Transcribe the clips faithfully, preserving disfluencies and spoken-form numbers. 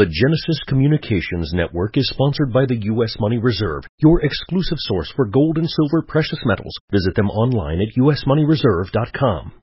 The Genesis Communications Network is sponsored by the U S Money Reserve, your exclusive source for gold and silver precious metals. Visit them online at u s money reserve dot com.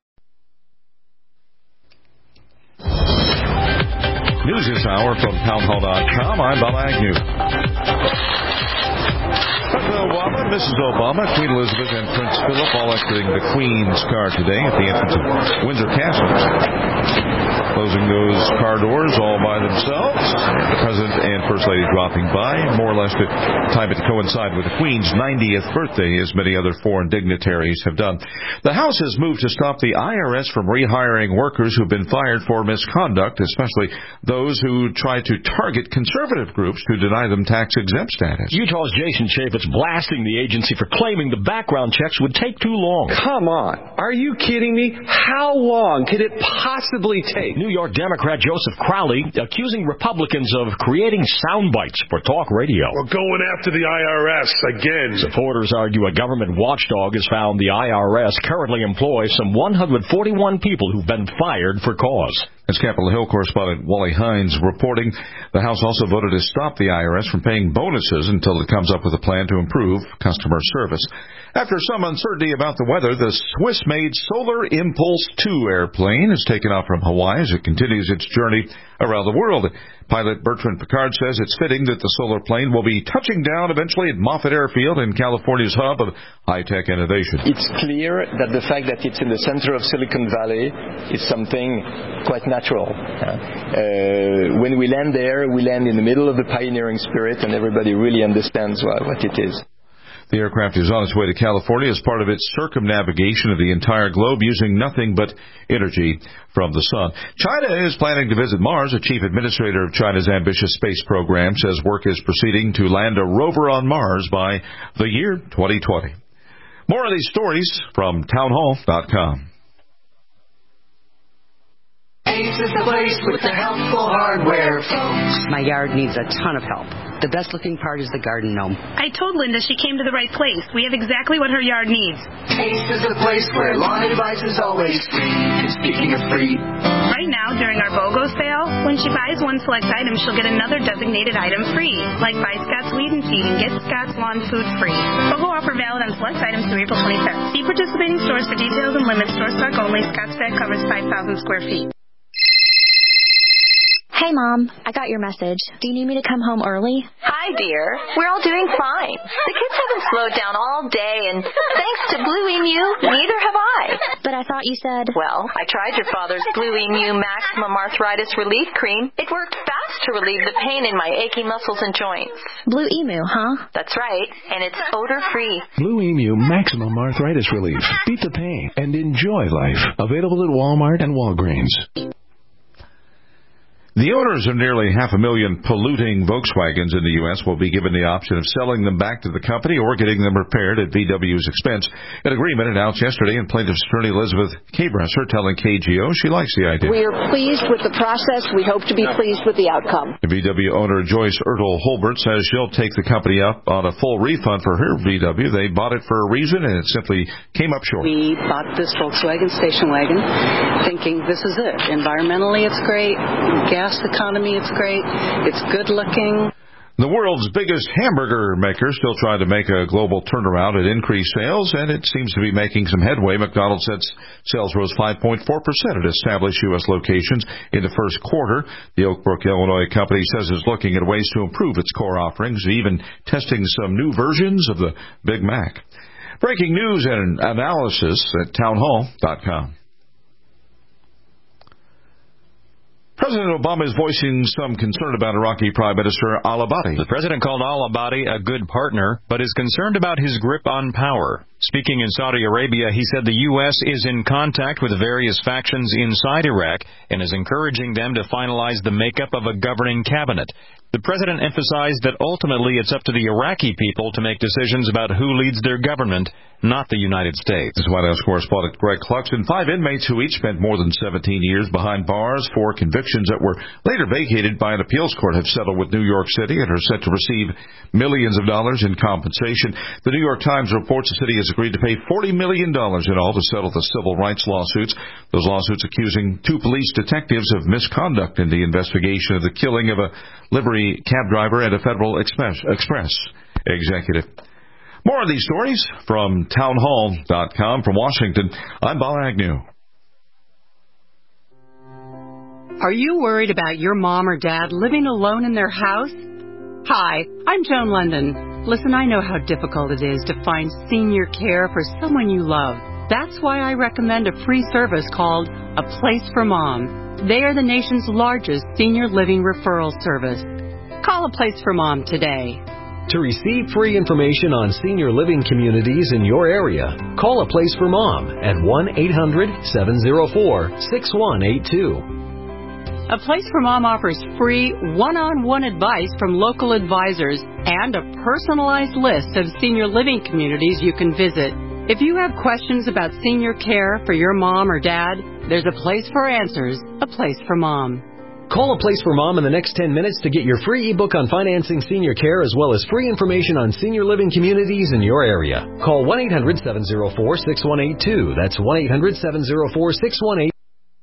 News this hour from town hall dot com. I'm Bob Agnew. President Obama, Missus Obama, Queen Elizabeth, and Prince Philip all exiting the Queen's car today at the entrance of Windsor Castle. Closing those car doors all by themselves. The President and First Lady dropping by, more or less to time it to coincide with the Queen's ninetieth birthday, as many other foreign dignitaries have done. The House has moved to stop the I R S from rehiring workers who've been fired for misconduct, especially those who try to target conservative groups to deny them tax-exempt status. Utah's Jason Chaffetz blasting the agency for claiming the background checks would take too long. Come on. Are you kidding me? How long could it possibly take? New York Democrat Joseph Crowley accusing Republicans of creating sound bites for talk radio. We're going after the I R S again. Supporters argue a government watchdog has found the I R S currently employs some one hundred forty-one people who've been fired for cause. As Capitol Hill correspondent Wally Hines reporting, the House also voted to stop the I R S from paying bonuses until it comes up with a plan to improve customer service. After some uncertainty about the weather, the Swiss-made Solar Impulse two airplane is taken off from Hawaii as it continues its journey around the world. Pilot Bertrand Piccard says it's fitting that the solar plane will be touching down eventually at Moffett Airfield in California's hub of high-tech innovation. It's clear that the fact that it's in the center of Silicon Valley is something quite natural. Uh, when we land there, we land in the middle of the pioneering spirit, and everybody really understands what, what it is. The aircraft is on its way to California as part of its circumnavigation of the entire globe using nothing but energy from the sun. China is planning to visit Mars. The chief administrator of China's ambitious space program says work is proceeding to land a rover on Mars by the year twenty twenty. More of these stories from town hall dot com. Ace is the place with the helpful hardware, folks. My yard needs a ton of help. The best looking part is the garden gnome. I told Linda she came to the right place. We have exactly what her yard needs. Ace is the place where lawn advice is always free. And speaking of free, right now during our BOGO sale, when she buys one select item, she'll get another designated item free, like buy Scott's Weed and Feed and get Scott's Lawn Food free. BOGO offer valid on select items through April twenty-fifth. See participating stores for details and limits. Store stock only. Scott's bag covers five thousand square feet. Hey, Mom, I got your message. Do you need me to come home early? Hi, dear. We're all doing fine. The kids haven't slowed down all day, and thanks to Blue Emu, neither have I. But I thought you said... Well, I tried your father's Blue Emu Maximum Arthritis Relief Cream. It worked fast to relieve the pain in my achy muscles and joints. Blue Emu, huh? That's right, and it's odor-free. Blue Emu Maximum Arthritis Relief. Beat the pain and enjoy life. Available at Walmart and Walgreens. The owners of nearly half a million polluting Volkswagens in the U S will be given the option of selling them back to the company or getting them repaired at V W's expense. An agreement announced yesterday, and plaintiff's attorney Elizabeth Cabresser telling K G O she likes the idea. We are pleased with the process. We hope to be pleased with the outcome. The V W owner Joyce Ertl Holbert says she'll take the company up on a full refund for her V W. They bought it for a reason, and it simply came up short. We bought this Volkswagen station wagon thinking this is it. Environmentally, it's great. Gas economy, it's great. It's good looking. The world's biggest hamburger maker still trying to make a global turnaround and increase sales, and it seems to be making some headway. McDonald's says sales rose five point four percent at established U S locations in the first quarter. The Oak Brook, Illinois company says it's looking at ways to improve its core offerings, even testing some new versions of the Big Mac. Breaking news and analysis at town hall dot com. President Obama is voicing some concern about Iraqi Prime Minister al-Abadi. The president called al-Abadi a good partner, but is concerned about his grip on power. Speaking in Saudi Arabia, he said the U S is in contact with various factions inside Iraq and is encouraging them to finalize the makeup of a governing cabinet. The president emphasized that ultimately it's up to the Iraqi people to make decisions about who leads their government, not the United States. This is White House correspondent Greg Cluxton. Five inmates who each spent more than seventeen years behind bars for convictions that were later vacated by an appeals court have settled with New York City and are set to receive millions of dollars in compensation. The New York Times reports the city is has agreed to pay forty million dollars in all to settle the civil rights lawsuits. Those lawsuits accusing two police detectives of misconduct in the investigation of the killing of a livery cab driver and a Federal Express, Express executive. More of these stories from townhall dot com. From Washington, I'm Bob Agnew. Are you worried about your mom or dad living alone in their house? Hi, I'm Joan London. Listen, I know how difficult it is to find senior care for someone you love. That's why I recommend a free service called A Place for Mom. They are the nation's largest senior living referral service. Call A Place for Mom today. To receive free information on senior living communities in your area, call A Place for Mom at one eight hundred seven oh four six one eight two. A Place for Mom offers free one-on-one advice from local advisors and a personalized list of senior living communities you can visit. If you have questions about senior care for your mom or dad, there's a place for answers, A Place for Mom. Call A Place for Mom in the next ten minutes to get your free ebook on financing senior care as well as free information on senior living communities in your area. Call one eight hundred seven oh four six one eight two. That's one eight hundred seven oh four six one eight two.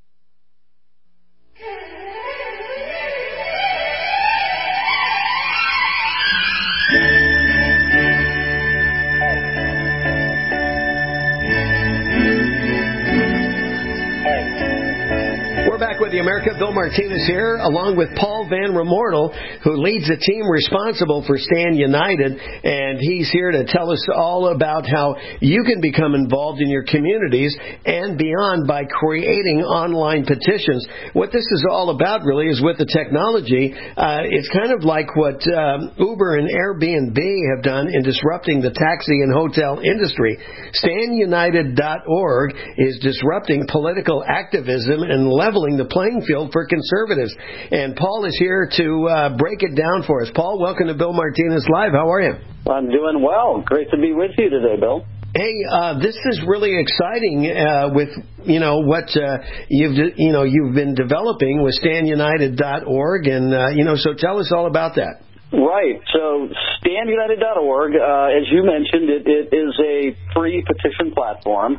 America, Bill Martinez here, along with Paul Van Remortel, who leads a team responsible for Stand United, and he's here to tell us all about how you can become involved in your communities and beyond by creating online petitions. What this is all about, really, is with the technology. Uh, it's kind of like what um, Uber and Airbnb have done in disrupting the taxi and hotel industry. Stand United dot org is disrupting political activism and leveling the playing field for conservatives. And Paul is here to uh, break it down for us. Paul, welcome to Bill Martinez Live. How are you? I'm doing well. Great to be with you today, Bill. Hey, uh, this is really exciting uh, with, you know, what uh, you've, you know, you've been developing with Stand United dot org. And, uh, you know, so tell us all about that. Right. So Stand United dot org, uh, as you mentioned, it, it is a free petition platform.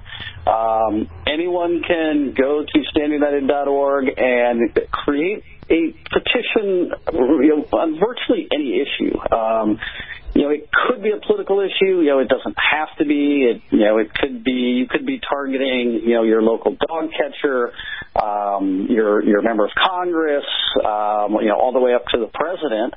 Um, anyone can go to Stand United dot org and create a petition you know, on virtually any issue. Um, you know, it could be a political issue. You know, it doesn't have to be. It, you know, it could be. You could be targeting, you know, your local dog catcher, um, your your member of Congress, um, you know, all the way up to the president.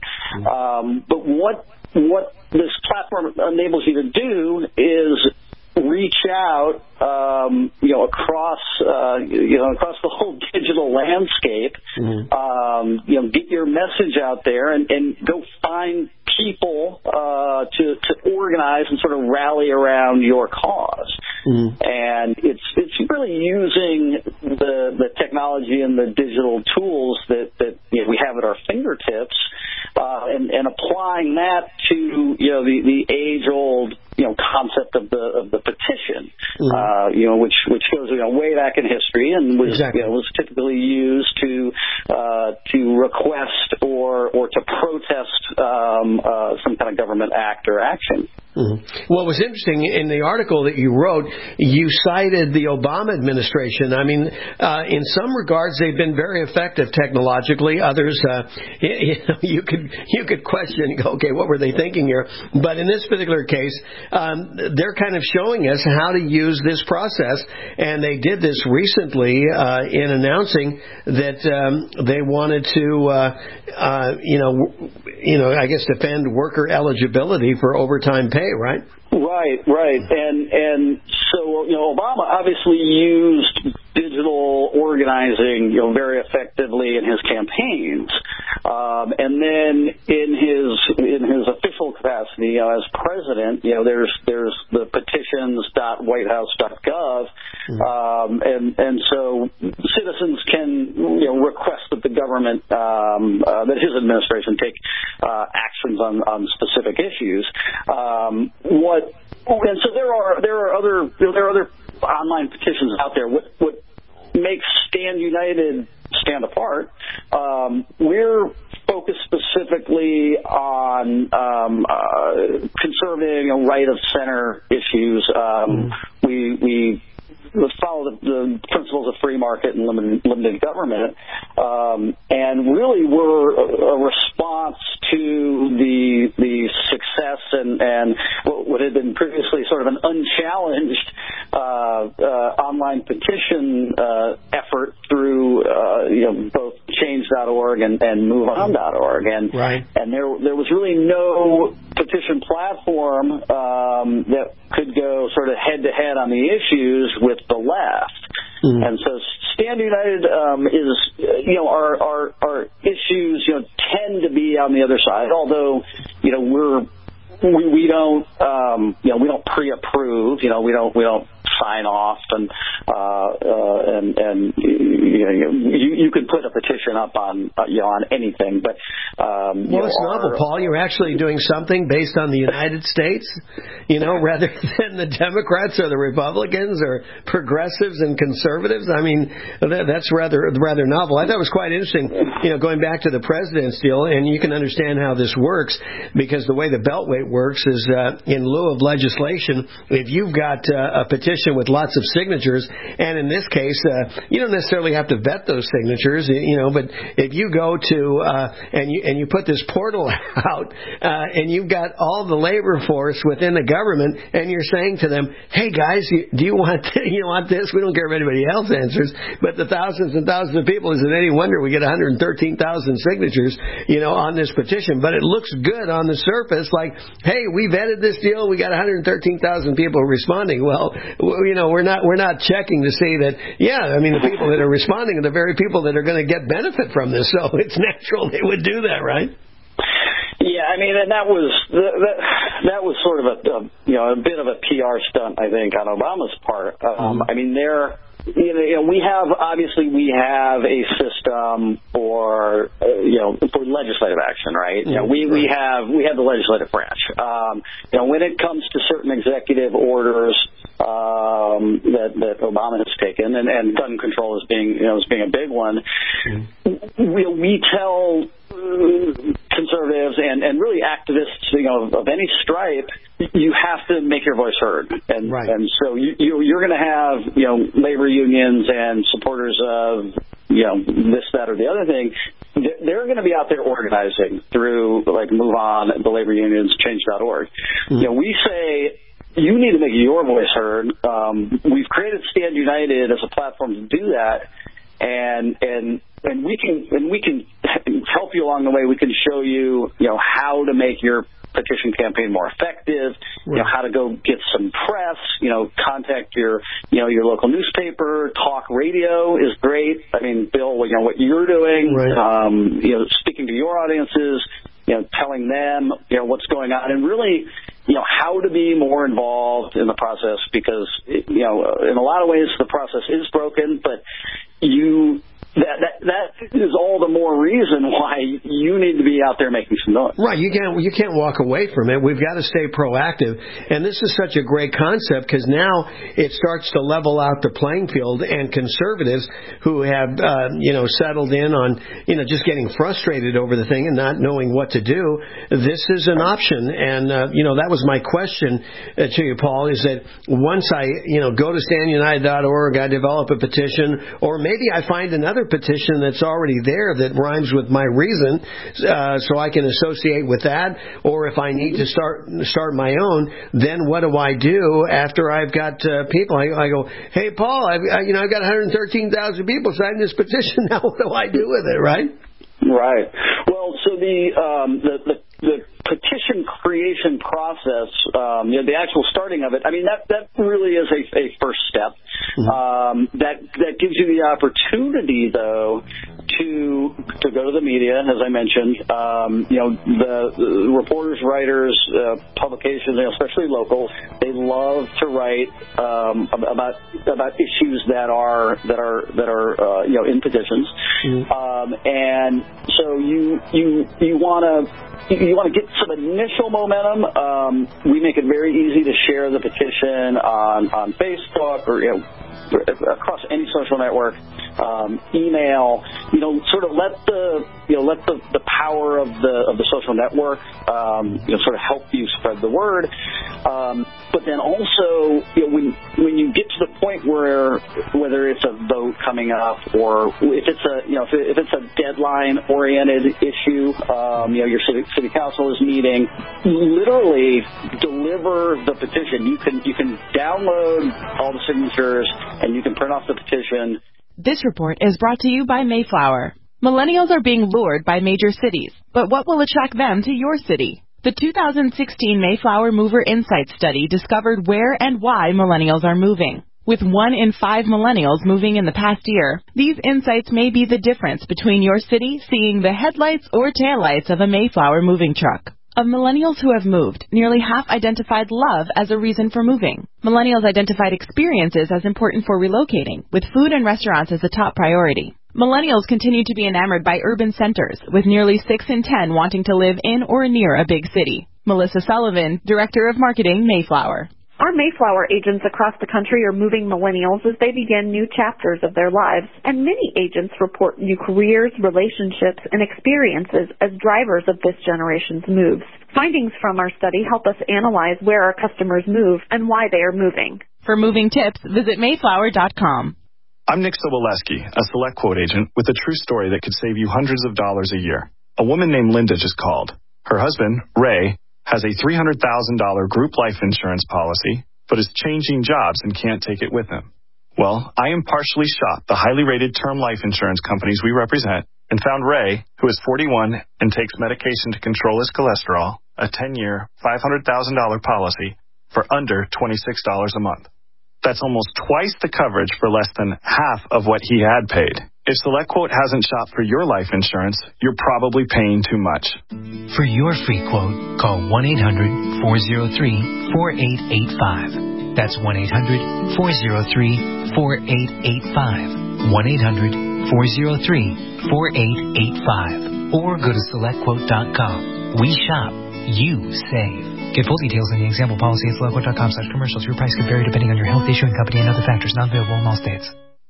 Um, but what what this platform enables you to do is reach out, um, you know, across, uh, you know, across the whole digital landscape. Mm-hmm. Um, you know, get your message out there and, and go find people uh, to to organize and sort of rally around your cause. Mm-hmm. And it's it's really using the the technology and the digital tools that that you know, we have at our fingertips, uh, and, and applying that to you know the, the age old you know concept of the of the petition, mm-hmm. uh, you know which which goes you know way back in history and was exactly. you know, was typically used to uh, to request or or to protest um, uh, some kind of government act or action. Mm-hmm. Well, it was interesting in the article that you wrote, you cited the Obama administration. I mean, uh, in some regards, they've been very effective technologically. Others, uh, you, know, you could you could question, okay, what were they thinking here? But in this particular case, um, they're kind of showing us how to use this process, and they did this recently uh, in announcing that um, they wanted to, uh, uh, you know, you know, I guess defend worker eligibility for overtime pay. Right? Right, right. And and so, you know, Obama obviously used digital organizing, you know, very effectively in his campaigns. Um, and then in his in his official capacity, you know, as president, you know, there's there's the petitions dot white house dot gov. Um, and and so citizens can, you know, request that the government, um, uh, that his administration take uh, actions on, on specific issues. Um, what and so there are there are other there are other online petitions out there. What what makes Stand United stand apart? Um, we're focused specifically on on um, uh, conservative, you know, right of center issues. Um, mm. We we. Let's follow the, the principles of free market and limited, limited government, um, and really were a, a response to the the success and, and what had been previously sort of an unchallenged uh, uh, online petition uh, effort through uh, you know both change dot org and, and move on dot org, and right. and there there was really no petition platform um, that could go sort of head to head on the issues with the left. Mm. And so Stand United um, is, you know, our, our our issues, you know, tend to be on the other side, although, you know, we're we, we don't um, you know we don't pre-approve, you know, we don't we don't sign off and uh, uh, and and you know you, you could put a petition up on uh, you know on anything, but um, well, you it's know, novel, our, Paul. You're actually doing something based on the United States, you know, rather than the Democrats or the Republicans or progressives and conservatives. I mean, that, that's rather rather novel. I thought it was quite interesting, you know, going back to the president's deal, and you can understand how this works because the way the Beltway works is uh, in lieu of legislation, if you've got uh, a petition with lots of signatures, and in this case, uh, you don't necessarily have to vet those signatures, you know, but if you go to uh, and you and you put this portal out, uh, and you've got all the labor force within the government, and you're saying to them, "Hey guys, you, do you want you want this? We don't care if anybody else answers, but the thousands and thousands of people, is it any wonder we get one hundred thirteen thousand signatures, you know, on this petition? But it looks good on the surface, like, hey, we vetted this deal, we got one hundred thirteen thousand people responding. Well, you know, we're not we're not checking to see that, yeah, I mean, the people that are responding are the very people that are going to get benefit from this, so it's natural they would do that, right? Yeah, I mean, and that was that, that was sort of a, a you know a bit of a P R stunt, I think, on Obama's part. Um, I mean, they're you know, you know we have obviously we have a system for uh, you know for legislative action, right? You know, we we have we have the legislative branch. Um, you know, when it comes to certain executive orders um, that that Obama has taken, and, and gun control as being you know as being a big one, we we tell conservatives and, and really activists, you know, of any stripe, you have to make your voice heard, and right. and so you, you you're going to have you know labor unions and supporters of you know this, that, or the other thing. They're going to be out there organizing through like Move On, the labor unions, change dot org. Mm-hmm. You know, we say you need to make your voice heard. Um, we've created Stand United as a platform to do that, and and. And we can and we can help you along the way. We can show you, you know, how to make your petition campaign more effective. Right. You know, how to go get some press. You know, contact your, you know, your local newspaper. Talk radio is great. I mean, Bill, you know what you're doing. Right. Um, you know, speaking to your audiences. You know, telling them, you know, what's going on, and really, you know, how to be more involved in the process because, you know, in a lot of ways the process is broken, but you. That, that that is all the more reason why you need to be out there making some noise. Right, you can't you can't walk away from it. We've got to stay proactive, and this is such a great concept because now it starts to level out the playing field. And conservatives who have uh, you know settled in on you know just getting frustrated over the thing and not knowing what to do, this is an option. And uh, you know that was my question uh, to you, Paul, is that once I you know go to stand united dot org, I develop a petition, or maybe I find another petition that's already there that rhymes with my reason, uh, so I can associate with that. Or if I need to start start my own, then what do I do after I've got uh, people? I, I go, hey, Paul, I've, I, you know, I've got one hundred thirteen thousand people signing this petition. Now what do I do with it, right? Right. Well, so the um, the, the the petition creation process, um, you know, the actual starting of it. I mean, that that really is a, a first step. Mm-hmm. Um, that that gives you the opportunity, though, to to go to the media, as I mentioned. Um, you know, the, the reporters, writers, uh, publications, you know, especially local, they love to write um, about about issues that are that are that are uh, you know in petitions, mm-hmm. um, and so you you you want to. You want to get some initial momentum. Um, we make it very easy to share the petition on, on Facebook or you know across any social network. um, email. You know, sort of let the you know let the, the power of the of the social network um, you know sort of help you spread the word. Um, but then also, you know, when when you get to the point where whether it's a vote coming up or if it's a you know if, it, if it's a deadline oriented issue, um, you know your city, city council is meeting, literally deliver the petition. You can you can download all the signatures and you can print off the petition. This report is brought to you by Mayflower. Millennials are being lured by major cities, but what will attract them to your city? The two thousand sixteen Mayflower Mover Insights study discovered where and why millennials are moving. With one in five millennials moving in the past year, these insights may be the difference between your city seeing the headlights or taillights of a Mayflower moving truck. Of millennials who have moved, nearly half identified love as a reason for moving. Millennials identified experiences as important for relocating, with food and restaurants as a top priority. Millennials continue to be enamored by urban centers, with nearly six in ten wanting to live in or near a big city. Melissa Sullivan, Director of Marketing, Mayflower. Our Mayflower agents across the country are moving millennials as they begin new chapters of their lives, and many agents report new careers, relationships, and experiences as drivers of this generation's moves. Findings from our study help us analyze where our customers move and why they are moving. For moving tips, visit mayflower dot com. I'm Nick Soboleski, a Select Quote agent with a true story that could save you hundreds of dollars a year. A woman named Linda just called. Her husband, Ray, has a three hundred thousand dollars group life insurance policy, but is changing jobs and can't take it with him. Well, I impartially shopped the highly rated term life insurance companies we represent and found Ray, who is forty-one and takes medication to control his cholesterol, a ten-year, five hundred thousand dollars policy for under twenty-six dollars a month. That's almost twice the coverage for less than half of what he had paid. If SelectQuote hasn't shopped for your life insurance, you're probably paying too much. For your free quote, call one eight hundred, four oh three, four eight eight five. That's one eight hundred, four oh three, four eight eight five. one eight hundred, four oh three, four eight eight five. Or go to select quote dot com. We shop. You save. Get full details in the example policy at select quote dot com slash commercials. Your price could vary depending on your health, issuing company, and other factors. Not available in all states.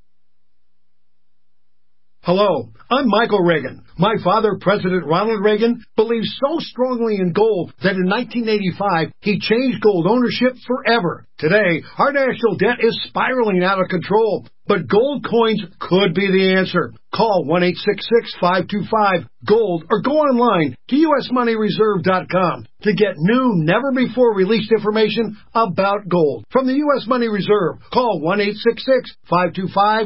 Hello, I'm Michael Reagan. My father, President Ronald Reagan, believed so strongly in gold that in nineteen eighty-five, he changed gold ownership forever. Today, our national debt is spiraling out of control, but gold coins could be the answer. Call one eight six six, five two five, GOLD or go online to U S money reserve dot com to get new, never-before-released information about gold. From the U S Money Reserve, call one eight six six, five two five,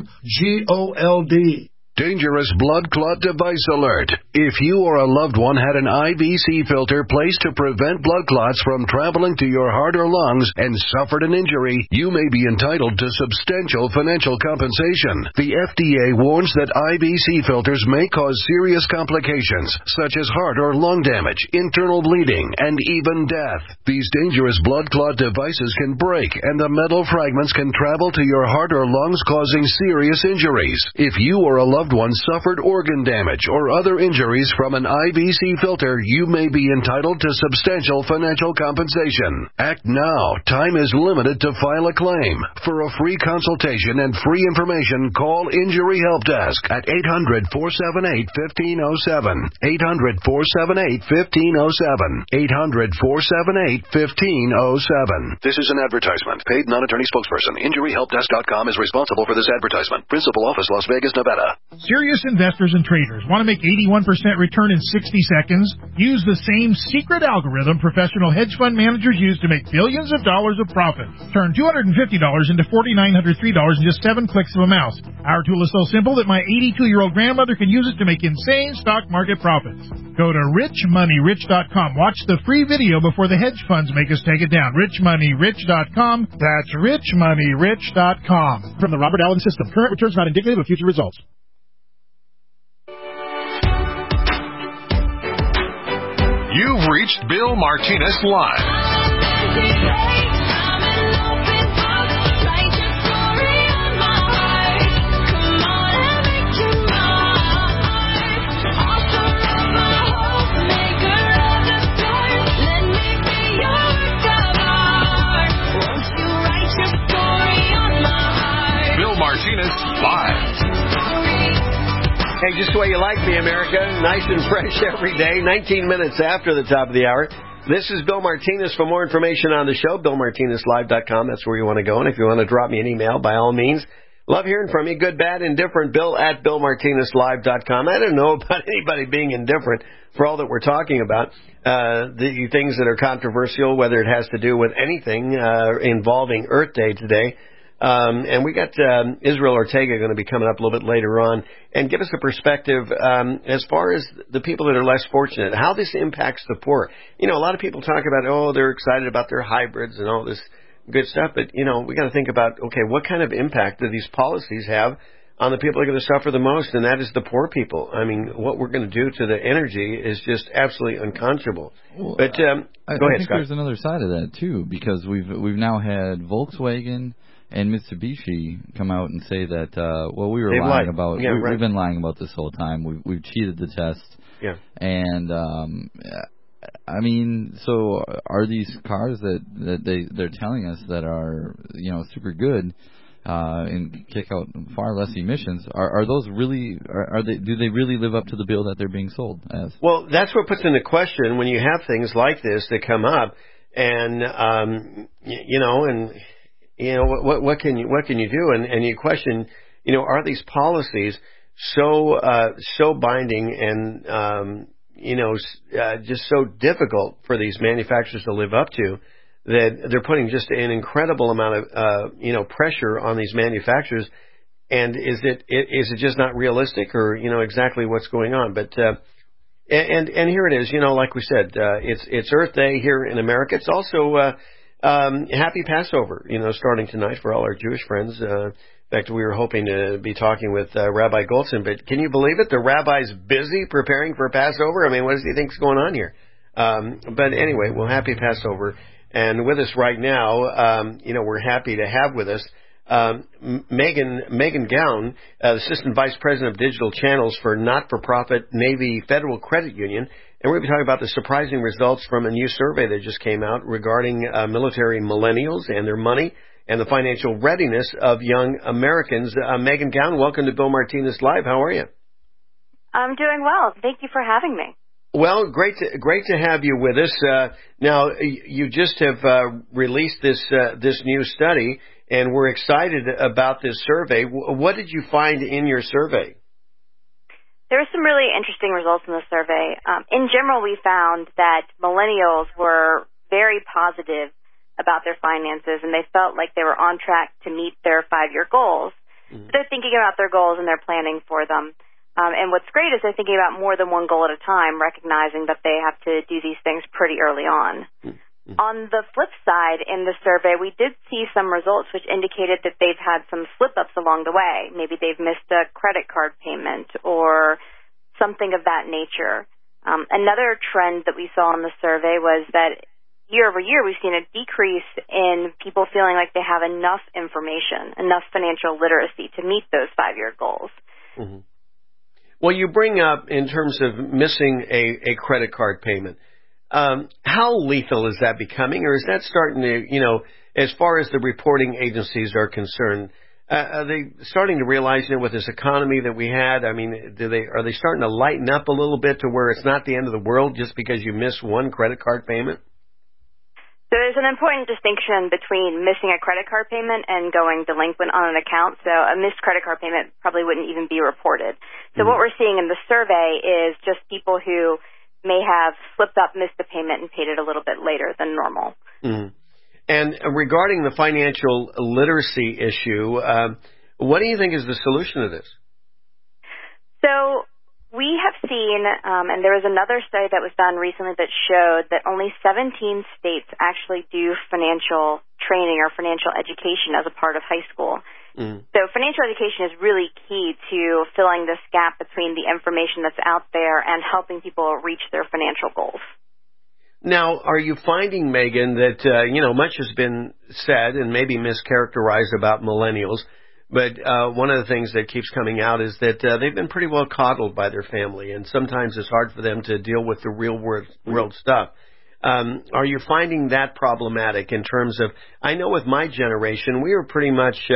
GOLD. Dangerous blood clot device alert. If you or a loved one had an I V C filter placed to prevent blood clots from traveling to your heart or lungs and suffered an injury, you may be entitled to substantial financial compensation. The F D A warns that I V C filters may cause serious complications, such as heart or lung damage, internal bleeding, and even death. These dangerous blood clot devices can break, and the metal fragments can travel to your heart or lungs, causing serious injuries. If you or a loved one suffered organ damage or other injuries from an I V C filter, you may be entitled to substantial financial compensation. Act now. Time is limited to file a claim. For a free consultation and free information, call Injury Help Desk at eight hundred, four seven eight, one five zero seven. eight hundred, four seven eight, one five zero seven. eight hundred, four seven eight, one five zero seven. This is an advertisement. Paid non-attorney spokesperson. Injury Help Desk dot com is responsible for this advertisement. Principal office, Las Vegas, Nevada. Serious investors and traders want to make eighty-one percent return in sixty seconds? Use the same secret algorithm professional hedge fund managers use to make billions of dollars of profit. Turn two hundred fifty dollars into four thousand nine hundred three dollars in just seven clicks of a mouse. Our tool is so simple that my eighty-two-year-old grandmother can use it to make insane stock market profits. Go to rich money rich dot com. Watch the free video before the hedge funds make us take it down. rich money rich dot com. That's rich money rich dot com. From the Robert Allen System. Current returns not indicative of future results. You've reached Bill Martinez Live. Bill Martinez Live. just the way you like me, America. Nice and fresh every day. nineteen minutes after the top of the hour. This is Bill Martinez. For more information on the show, bill martinez live dot com. That's where you want to go. And if you want to drop me an email, by all means, love hearing from you. Good, bad, indifferent, bill at bill martinez live dot com. I don't know about anybody being indifferent for all that we're talking about. Uh, the things that are controversial, whether it has to do with anything uh, involving Earth Day today. Um, and we got um, Israel Ortega going to be coming up a little bit later on and give us a perspective um, as far as the people that are less fortunate, how this impacts the poor. You know, a lot of people talk about, oh, they're excited about their hybrids and all this good stuff. But, you know, we got to think about, okay, what kind of impact do these policies have on the people that are going to suffer the most, and that is the poor people. I mean, what we're going to do to the energy is just absolutely unconscionable. Well, but um, I, go I ahead, think Scott. There's another side of that, too, because we've we've now had Volkswagen and Mitsubishi come out and say that, uh, well, we were They've lying lied. about, Yeah, we, right. we've been lying about this whole time. We've, we've cheated the test. Yeah. And, um, I mean, so are these cars that, that they, they're telling us that are, you know, super good, uh, and kick out far less emissions, are, are those really, are, are they, do they really live up to the bill that they're being sold as? Well, that's what puts into question when you have things like this that come up, and, um, y- you know, and, you know, what, what, what can you, what can you do? And, and you question, you know, are these policies so, uh, so binding and, um, you know, uh, just so difficult for these manufacturers to live up to that they're putting just an incredible amount of, uh, you know, pressure on these manufacturers. And is it, is it just not realistic, or, you know, exactly what's going on? But, uh, and, and here it is, you know, like we said, uh, it's, it's Earth Day here in America. It's also, uh, Um, happy Passover, you know, starting tonight for all our Jewish friends. Uh, in fact, we were hoping to be talking with uh, Rabbi Goldson, but can you believe it? The rabbi's busy preparing for Passover. I mean, what does he think's going on here? Um, but anyway, well, happy Passover. And with us right now, um, you know, we're happy to have with us um, Megan Megan Gown, uh, Assistant Vice President of Digital Channels for not-for-profit Navy Federal Credit Union. And we're going to be talking about the surprising results from a new survey that just came out regarding uh, military millennials and their money and the financial readiness of young Americans. Uh, Megan Gown, welcome to Bill Martinez Live. How are you? I'm doing well. Thank you for having me. Well, great to, great to have you with us. Uh, now, you just have uh, released this uh, this new study, and we're excited about this survey. What did you find in your survey? There were some really interesting results in the survey. Um, in general, we found that millennials were very positive about their finances, and they felt like they were on track to meet their five-year goals. Mm-hmm. They're thinking about their goals, and they're planning for them. Um, and what's great is they're thinking about more than one goal at a time, recognizing that they have to do these things pretty early on. Mm-hmm. On the flip side, in the survey, we did see some results which indicated that they've had some slip-ups along the way. Maybe they've missed a credit card payment or something of that nature. Um, another trend that we saw in the survey was that year over year we've seen a decrease in people feeling like they have enough information, enough financial literacy to meet those five-year goals. Mm-hmm. Well, you bring up in terms of missing a, a credit card payment. Um, how lethal is that becoming, or is that starting to, you know, as far as the reporting agencies are concerned, uh, are they starting to realize, you know, with this economy that we had, I mean, do they are they starting to lighten up a little bit to where it's not the end of the world just because you miss one credit card payment? So there's an important distinction between missing a credit card payment and going delinquent on an account. So a missed credit card payment probably wouldn't even be reported. So mm-hmm. what we're seeing in the survey is just people who may have slipped up, missed the payment, and paid it a little bit later than normal. Mm-hmm. And regarding the financial literacy issue, um, what do you think is the solution to this? So we have seen, um, and there was another study that was done recently that showed that only seventeen states actually do financial training or financial education as a part of high school. Mm. So financial education is really key to filling this gap between the information that's out there and helping people reach their financial goals. Now, are you finding, Megan, that, uh, you know, much has been said and maybe mischaracterized about millennials, but uh, one of the things that keeps coming out is that uh, they've been pretty well coddled by their family, and sometimes it's hard for them to deal with the real world, world stuff. Um, are you finding that problematic in terms of, I know with my generation, we were pretty much, uh,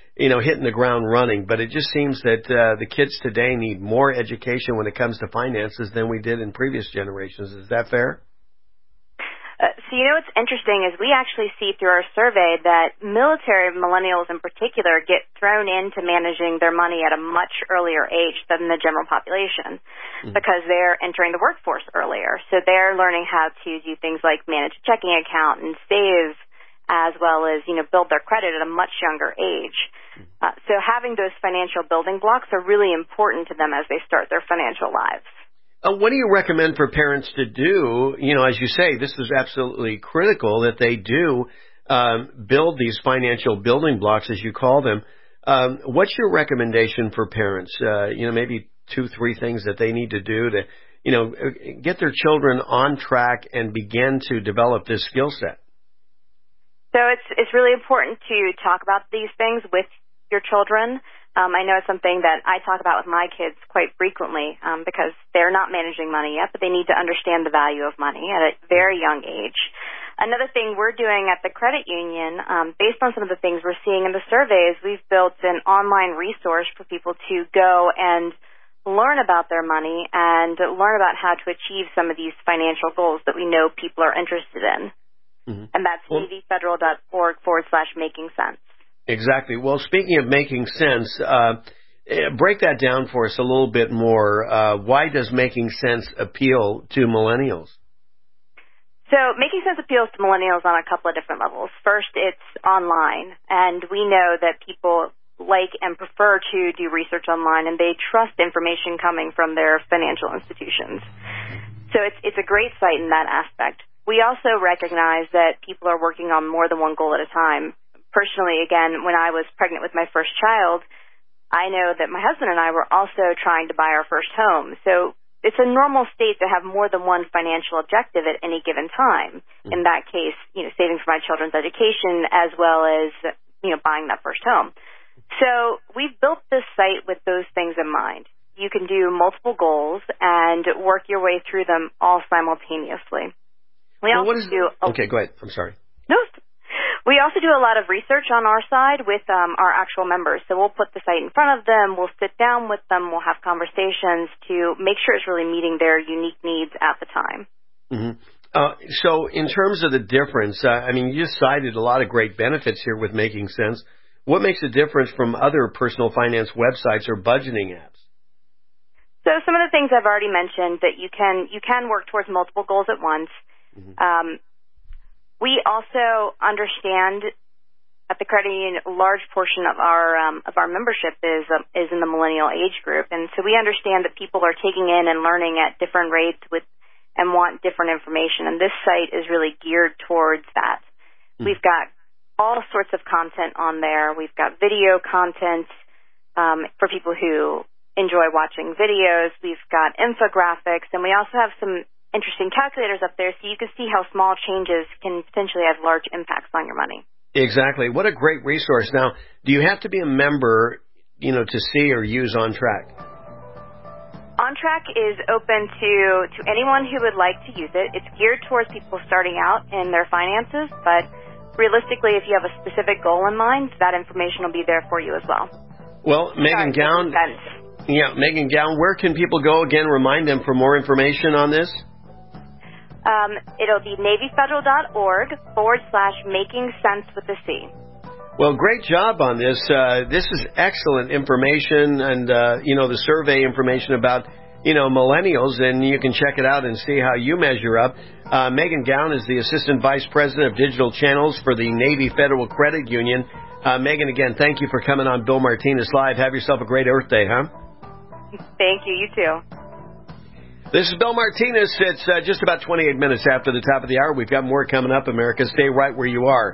you know, hitting the ground running. But it just seems that uh, the kids today need more education when it comes to finances than we did in previous generations. Is that fair? Uh, so, you know, what's interesting is we actually see through our survey that military millennials in particular get thrown into managing their money at a much earlier age than the general population mm-hmm. because they're entering the workforce earlier. So they're learning how to do things like manage a checking account and save, as well as, you know, build their credit at a much younger age. Uh, so having those financial building blocks are really important to them as they start their financial lives. Uh, what do you recommend for parents to do? You know, as you say, this is absolutely critical that they do um, build these financial building blocks, as you call them. Um, what's your recommendation for parents? Uh, you know, maybe two, three things that they need to do to, you know, get their children on track and begin to develop this skill set. So it's it's really important to talk about these things with your children. Um, I know it's something that I talk about with my kids quite frequently um, because they're not managing money yet, but they need to understand the value of money at a very young age. Another thing we're doing at the credit union, um, based on some of the things we're seeing in the surveys, we've built an online resource for people to go and learn about their money and learn about how to achieve some of these financial goals that we know people are interested in. Mm-hmm. And that's well, navy-federal.org forward slash making sense. Exactly. Well, speaking of making sense, uh, break that down for us a little bit more. Uh, why does Making Sense appeal to millennials? So Making Sense appeals to millennials on a couple of different levels. First, it's online, and we know that people like and prefer to do research online, and they trust information coming from their financial institutions. So it's it's a great site in that aspect. We also recognize that people are working on more than one goal at a time. Personally, again, when I was pregnant with my first child, I know that my husband and I were also trying to buy our first home. So it's a normal state to have more than one financial objective at any given time. Mm-hmm. In that case, you know, saving for my children's education as well as, you know, buying that first home. So we've built this site with those things in mind. You can do multiple goals and work your way through them all simultaneously. We well, also what is, do a, okay, go ahead. I'm sorry. No. We also do a lot of research on our side with um, our actual members. So we'll put the site in front of them, we'll sit down with them, we'll have conversations to make sure it's really meeting their unique needs at the time. Mm-hmm. Uh, so in terms of the difference, uh, I mean, you just cited a lot of great benefits here with Making Sense. What makes a difference from other personal finance websites or budgeting apps? So some of the things I've already mentioned, that you can you can work towards multiple goals at once. Mm-hmm. Um, we also understand at the credit union a large portion of our um, of our membership is um, is in the millennial age group, and so we understand that people are taking in and learning at different rates with and want different information. And this site is really geared towards that. Mm-hmm. We've got all sorts of content on there. We've got video content um, for people who enjoy watching videos. We've got infographics, and we also have some interesting calculators up there so you can see how small changes can potentially have large impacts on your money. Exactly. What a great resource. Now, do you have to be a member, you know, to see or use OnTrack? OnTrack is open to, to anyone who would like to use it. It's geared towards people starting out in their finances, but realistically, if you have a specific goal in mind, that information will be there for you as well. Well, Megan Gown, yeah, Megan Gown, where can people go again? Remind them for more information on this. Um, it'll be navy-federal.org forward slash making sense with a C. Well, great job on this. Uh, this is excellent information, and, uh, you know, the survey information about, you know, millennials, and you can check it out and see how you measure up. Uh, Megan Gown is the Assistant Vice President of Digital Channels for the Navy Federal Credit Union. Uh, Megan, again, thank you for coming on Bill Martinez Live. Have yourself a great Earth Day, huh? Thank you. You too. This is Bill Martinez. It's uh, just about twenty-eight minutes after the top of the hour. We've got more coming up, America. Stay right where you are.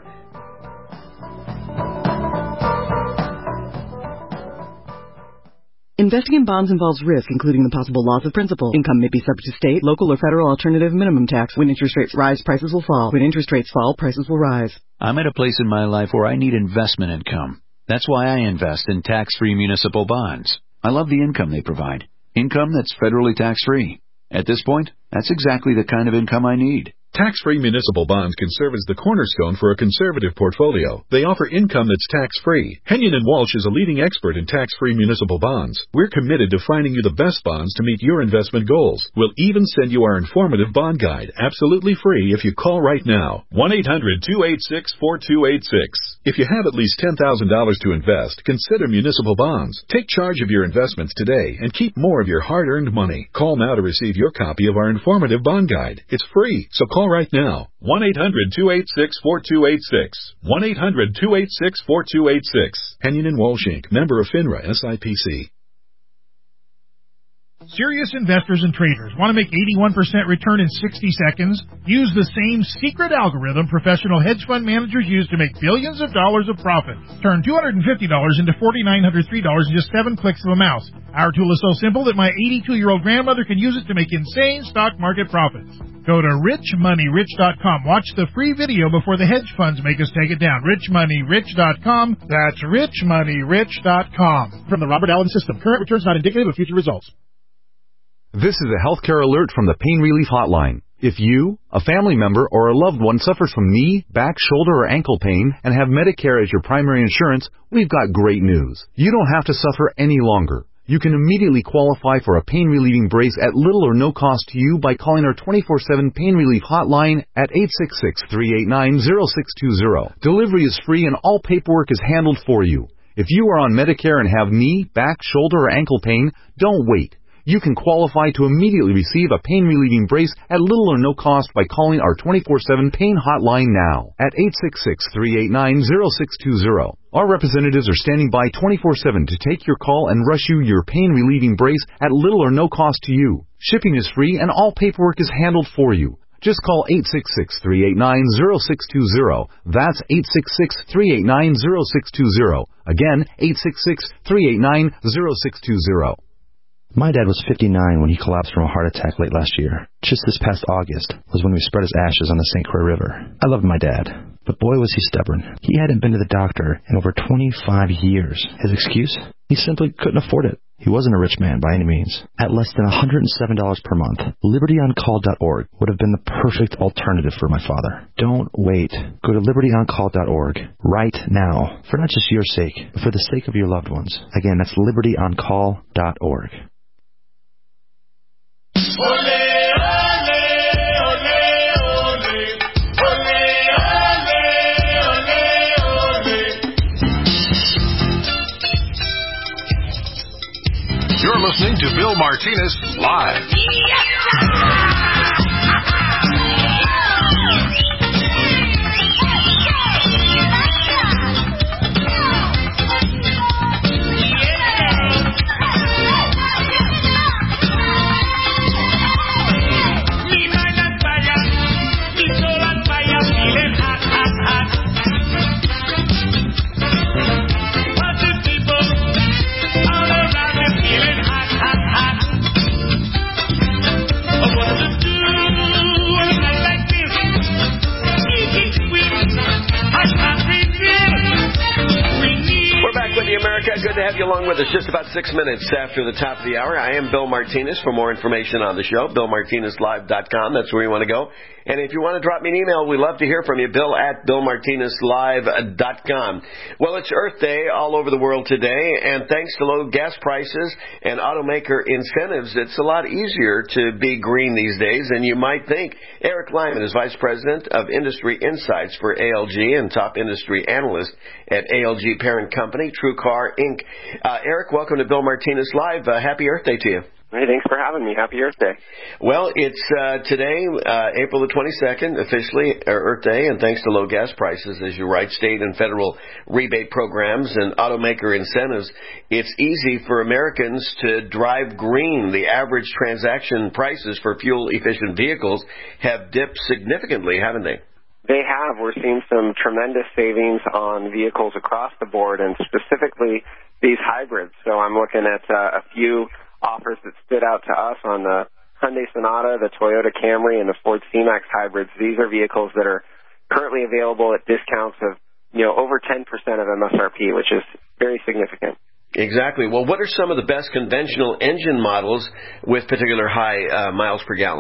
Investing in bonds involves risk, including the possible loss of principal. Income may be subject to state, local, or federal alternative minimum tax. When interest rates rise, prices will fall. When interest rates fall, prices will rise. I'm at a place in my life where I need investment income. That's why I invest in tax-free municipal bonds. I love the income they provide. Income that's federally tax-free. At this point, that's exactly the kind of income I need. Tax-free municipal bonds can serve as the cornerstone for a conservative portfolio. They offer income that's tax-free. Henyon and Walsh is a leading expert in tax-free municipal bonds. We're committed to finding you the best bonds to meet your investment goals. We'll even send you our informative bond guide, absolutely free, if you call right now. one eight hundred two eight six four two eight six. If you have at least ten thousand dollars to invest, consider municipal bonds. Take charge of your investments today and keep more of your hard-earned money. Call now to receive your copy of our informative bond guide. It's free, so call right now. one eight hundred two eight six four two eight six. one eight hundred two eight six four two eight six. Henyon and Walsh, Incorporated, member of FINRA S I P C. Serious investors and traders want to make eighty-one percent return in sixty seconds? Use the same secret algorithm professional hedge fund managers use to make billions of dollars of profit. Turn two hundred fifty dollars into four thousand nine hundred three dollars in just seven clicks of a mouse. Our tool is so simple that my eighty-two-year-old grandmother can use it to make insane stock market profits. Go to rich money rich dot com. Watch the free video before the hedge funds make us take it down. rich money rich dot com. That's rich money rich dot com. From the Robert Allen System. Current returns not indicative of future results. This is a healthcare alert from the Pain Relief Hotline. If you, a family member, or a loved one suffers from knee, back, shoulder, or ankle pain and have Medicare as your primary insurance, we've got great news. You don't have to suffer any longer. You can immediately qualify for a pain-relieving brace at little or no cost to you by calling our twenty-four seven Pain Relief Hotline at eight six six, three eight nine, zero six two zero. Delivery is free and all paperwork is handled for you. If you are on Medicare and have knee, back, shoulder, or ankle pain, don't wait. You can qualify to immediately receive a pain-relieving brace at little or no cost by calling our twenty-four seven Pain Hotline now at eight six six, three eight nine, zero six two zero. Our representatives are standing by twenty-four seven to take your call and rush you your pain-relieving brace at little or no cost to you. Shipping is free and all paperwork is handled for you. Just call eight six six, three eight nine, zero six two zero. That's eight six six, three eight nine, zero six two zero. Again, eight six six, three eight nine, zero six two zero. My dad was fifty-nine when he collapsed from a heart attack late last year. Just this past August was when we spread his ashes on the Saint Croix River. I loved my dad, but boy was he stubborn. He hadn't been to the doctor in over twenty-five years. His excuse? He simply couldn't afford it. He wasn't a rich man by any means. At less than one hundred seven dollars per month, liberty on call dot org would have been the perfect alternative for my father. Don't wait. Go to liberty on call dot org right now, for not just your sake, but for the sake of your loved ones. Again, that's liberty on call dot org. You're listening to Bill Martinez Live. America, good to have you along with us. Just about six minutes after the top of the hour. I am Bill Martinez. For more information on the show, bill martinez live dot com. That's where you want to go. And if you want to drop me an email, we'd love to hear from you. Bill at bill martinez live dot com. Well, it's Earth Day all over the world today, and thanks to low gas prices and automaker incentives, it's a lot easier to be green these days than you might think. Eric Lyman is Vice President of Industry Insights for A L G and top industry analyst at A L G parent company, TrueCar Incorporated. Uh, Eric, welcome to Bill Martinez Live. Uh, happy Earth Day to you. Hey, thanks for having me. Happy Earth Day. Well, it's uh, today, uh, April the twenty-second, officially Earth Day, and thanks to low gas prices, as you write, state and federal rebate programs and automaker incentives, it's easy for Americans to drive green. The average transaction prices for fuel-efficient vehicles have dipped significantly, haven't they? They have. We're seeing some tremendous savings on vehicles across the board, and specifically these hybrids. So I'm looking at uh, a few offers that stood out to us on the Hyundai Sonata, the Toyota Camry, and the Ford C-Max hybrids. These are vehicles that are currently available at discounts of, you know, over ten percent of M S R P, which is very significant. Exactly. Well, what are some of the best conventional engine models with particular high uh, miles per gallon?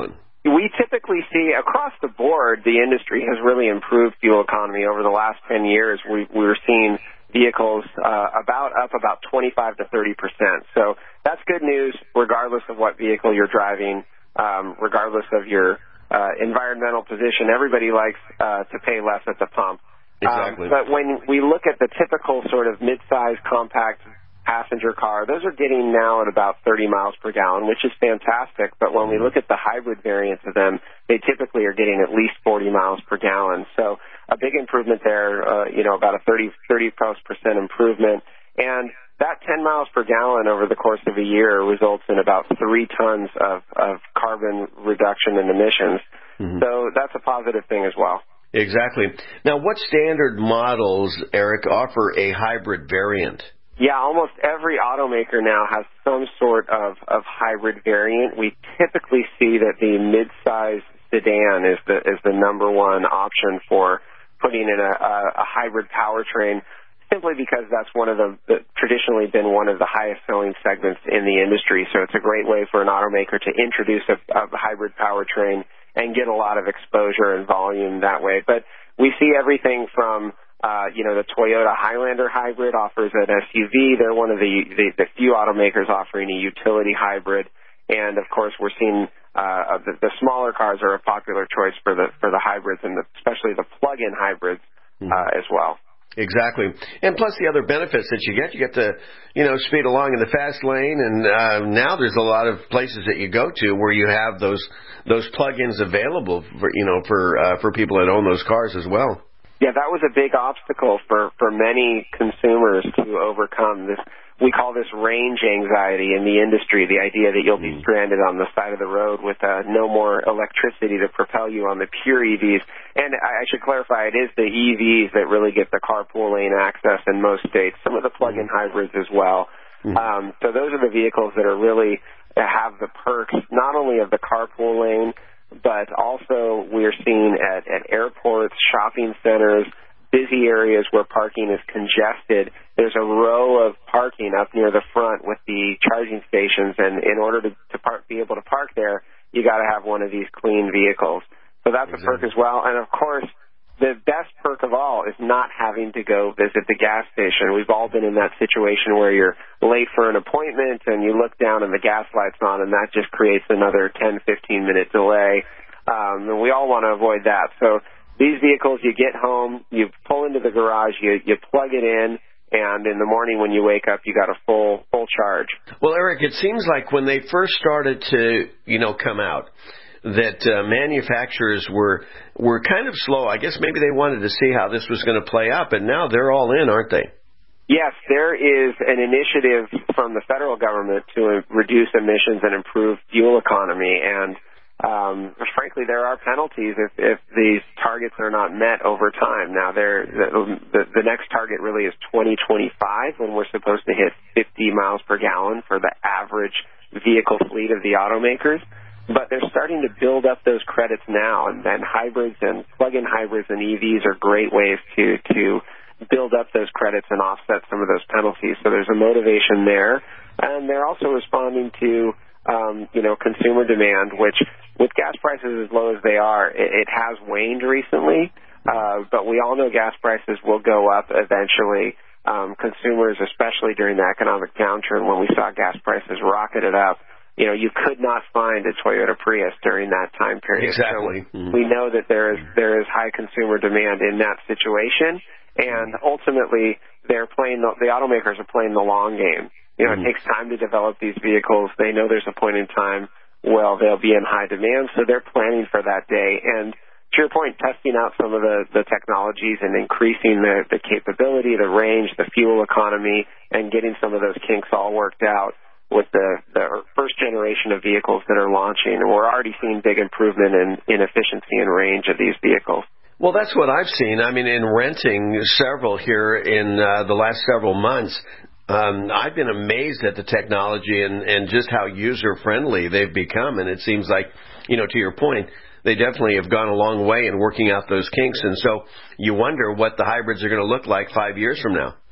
we typically see across the board, the industry has really improved fuel economy over the last ten years. We, we were seeing vehicles uh, about up about twenty-five to thirty percent. So that's good news regardless of what vehicle you're driving, um, regardless of your uh, environmental position. Everybody likes uh, to pay less at the pump. Exactly. Um, but when we look at the typical sort of mid-size compact passenger car, those are getting now at about thirty miles per gallon, which is fantastic. But when we look at the hybrid variants of them, they typically are getting at least forty miles per gallon. So a big improvement there, uh, you know, about a thirty, thirty plus percent improvement. And that ten miles per gallon over the course of a year results in about three tons of, of carbon reduction in emissions. Mm-hmm. So that's a positive thing as well. Exactly. Now, what standard models, Eric, offer a hybrid variant? Yeah, almost every automaker now has some sort of, of hybrid variant. We typically see that the mid-size sedan is the is the number one option for putting in a, a, a hybrid powertrain, simply because that's one of the, the traditionally been one of the highest selling segments in the industry. So it's a great way for an automaker to introduce a, a hybrid powertrain and get a lot of exposure and volume that way. But we see everything from Uh, you know, the Toyota Highlander hybrid offers an S U V. They're one of the, the, the few automakers offering a utility hybrid. And, of course, we're seeing uh, the, the smaller cars are a popular choice for the for the hybrids, and the, especially the plug-in hybrids uh, as well. Exactly. And plus the other benefits that you get. You get to, you know, speed along in the fast lane, and uh, now there's a lot of places that you go to where you have those those plug-ins available for, you know, for uh, for people that own those cars as well. Yeah, that was a big obstacle for, for many consumers to overcome. This, we call this range anxiety in the industry, the idea that you'll be stranded on the side of the road with uh, no more electricity to propel you on the pure E Vs. And I, I should clarify, it is the E Vs that really get the carpool lane access in most states, some of the plug-in hybrids as well. Mm-hmm. Um, so those are the vehicles that are really have the perks, not only of the carpool lane, but also we're seeing at, at airports, shopping centers, busy areas where parking is congested. There's a row of parking up near the front with the charging stations, and in order to, to park, be able to park there, you got to have one of these clean vehicles. So that's exactly. a perk as well. And, of course, the best perk of all is not having to go visit the gas station. We've all been in that situation where you're late for an appointment and you look down and the gas light's on, and that just creates another ten, fifteen minute delay. Um, and we all want to avoid that. So these vehicles, you get home, you pull into the garage, you, you plug it in, and in the morning when you wake up, you got a full full charge. Well, Eric, it seems like when they first started to, you know, come out, that uh, manufacturers were were kind of slow. I guess maybe they wanted to see how this was going to play out, but now they're all in, aren't they? Yes, there is an initiative from the federal government to reduce emissions and improve fuel economy, and um, frankly, there are penalties if, if these targets are not met over time. Now, the, the, the next target really is twenty twenty-five, when we're supposed to hit fifty miles per gallon for the average vehicle fleet of the automakers. But they're starting to build up those credits now, and, and hybrids and plug-in hybrids and E Vs are great ways to, to build up those credits and offset some of those penalties. So there's a motivation there. And they're also responding to, um, you know, consumer demand, which with gas prices as low as they are, it, it has waned recently. Uh, but we all know gas prices will go up eventually. Um, consumers, especially during the economic downturn when we saw gas prices rocketed up, you know, you could not find a Toyota Prius during that time period. Exactly. So mm-hmm. we know that there is there is high consumer demand in that situation, and ultimately they're playing the, the automakers are playing the long game. You know, mm-hmm. it takes time to develop these vehicles. They know there's a point in time, well, they'll be in high demand, so they're planning for that day. And to your point, testing out some of the, the technologies and increasing the, the capability, the range, the fuel economy, and getting some of those kinks all worked out with the, the first generation of vehicles that are launching. And we're already seeing big improvement in, in efficiency and range of these vehicles. Well, that's what I've seen. I mean, in renting several here in uh, the last several months, um, I've been amazed at the technology and, and just how user-friendly they've become. And it seems like, you know, to your point, they definitely have gone a long way in working out those kinks. And so you wonder what the hybrids are going to look like five years from now.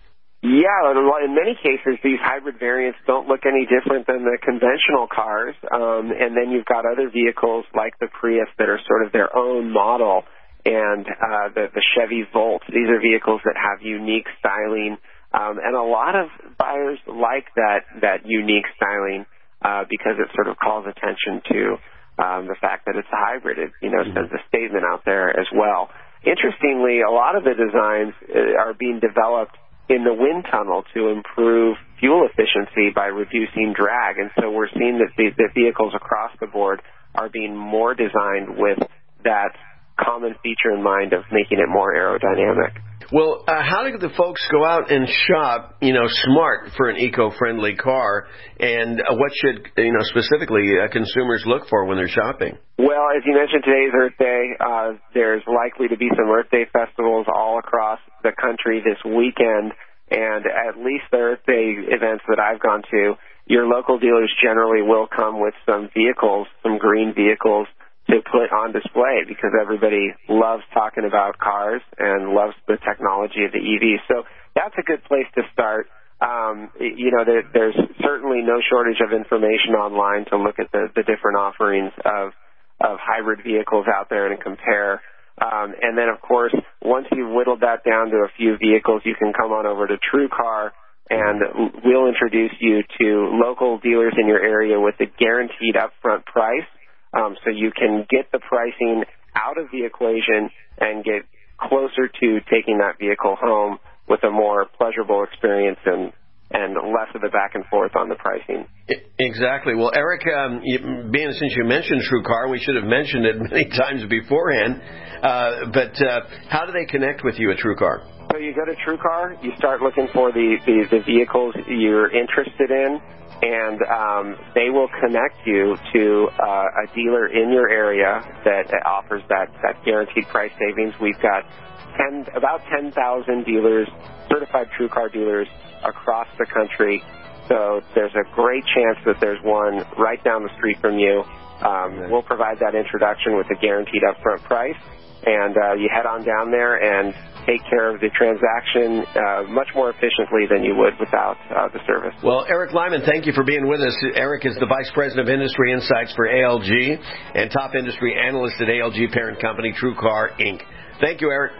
Yeah, in many cases, these hybrid variants don't look any different than the conventional cars. Um, and then you've got other vehicles like the Prius that are sort of their own model, and uh, the, the Chevy Volt. These are vehicles that have unique styling, um, and a lot of buyers like that that unique styling uh, because it sort of calls attention to um, the fact that it's a hybrid. It, you know, mm-hmm. sends a statement out there as well. Interestingly, a lot of the designs are being developed in the wind tunnel to improve fuel efficiency by reducing drag. And so we're seeing that the, the vehicles across the board are being more designed with that common feature in mind of making it more aerodynamic. Well, uh, how do the folks go out and shop, you know, smart for an eco-friendly car? And uh, what should, you know, specifically uh, consumers look for when they're shopping? Well, as you mentioned, today's Earth Day. Uh, there's likely to be some Earth Day festivals all across the country this weekend. And at least the Earth Day events that I've gone to, your local dealers generally will come with some vehicles, some green vehicles, to put on display because everybody loves talking about cars and loves the technology of the E V. So that's a good place to start. Um, you know, there, there's certainly no shortage of information online to look at the, the different offerings of, of hybrid vehicles out there and compare. Um, and then, of course, once you've whittled that down to a few vehicles, you can come on over to TrueCar, and we'll introduce you to local dealers in your area with a guaranteed upfront price. Um, so you can get the pricing out of the equation and get closer to taking that vehicle home with a more pleasurable experience and, and less of the back and forth on the pricing. Exactly. Well, Eric, um, you, being since you mentioned TrueCar, we should have mentioned it many times beforehand. Uh, but uh, how do they connect with you at TrueCar? So you go to TrueCar, you start looking for the, the, the vehicles you're interested in, and um, they will connect you to uh, a dealer in your area that offers that, that guaranteed price savings. We've got ten, about ten thousand dealers, certified TrueCar dealers across the country. So there's a great chance that there's one right down the street from you. Um, we'll provide that introduction with a guaranteed upfront price, and uh, you head on down there and take care of the transaction uh, much more efficiently than you would without uh, the service. Well, Eric Lyman, thank you for being with us. Eric is the Vice President of Industry Insights for A L G and top industry analyst at A L G parent company TrueCar, Incorporated. Thank you, Eric.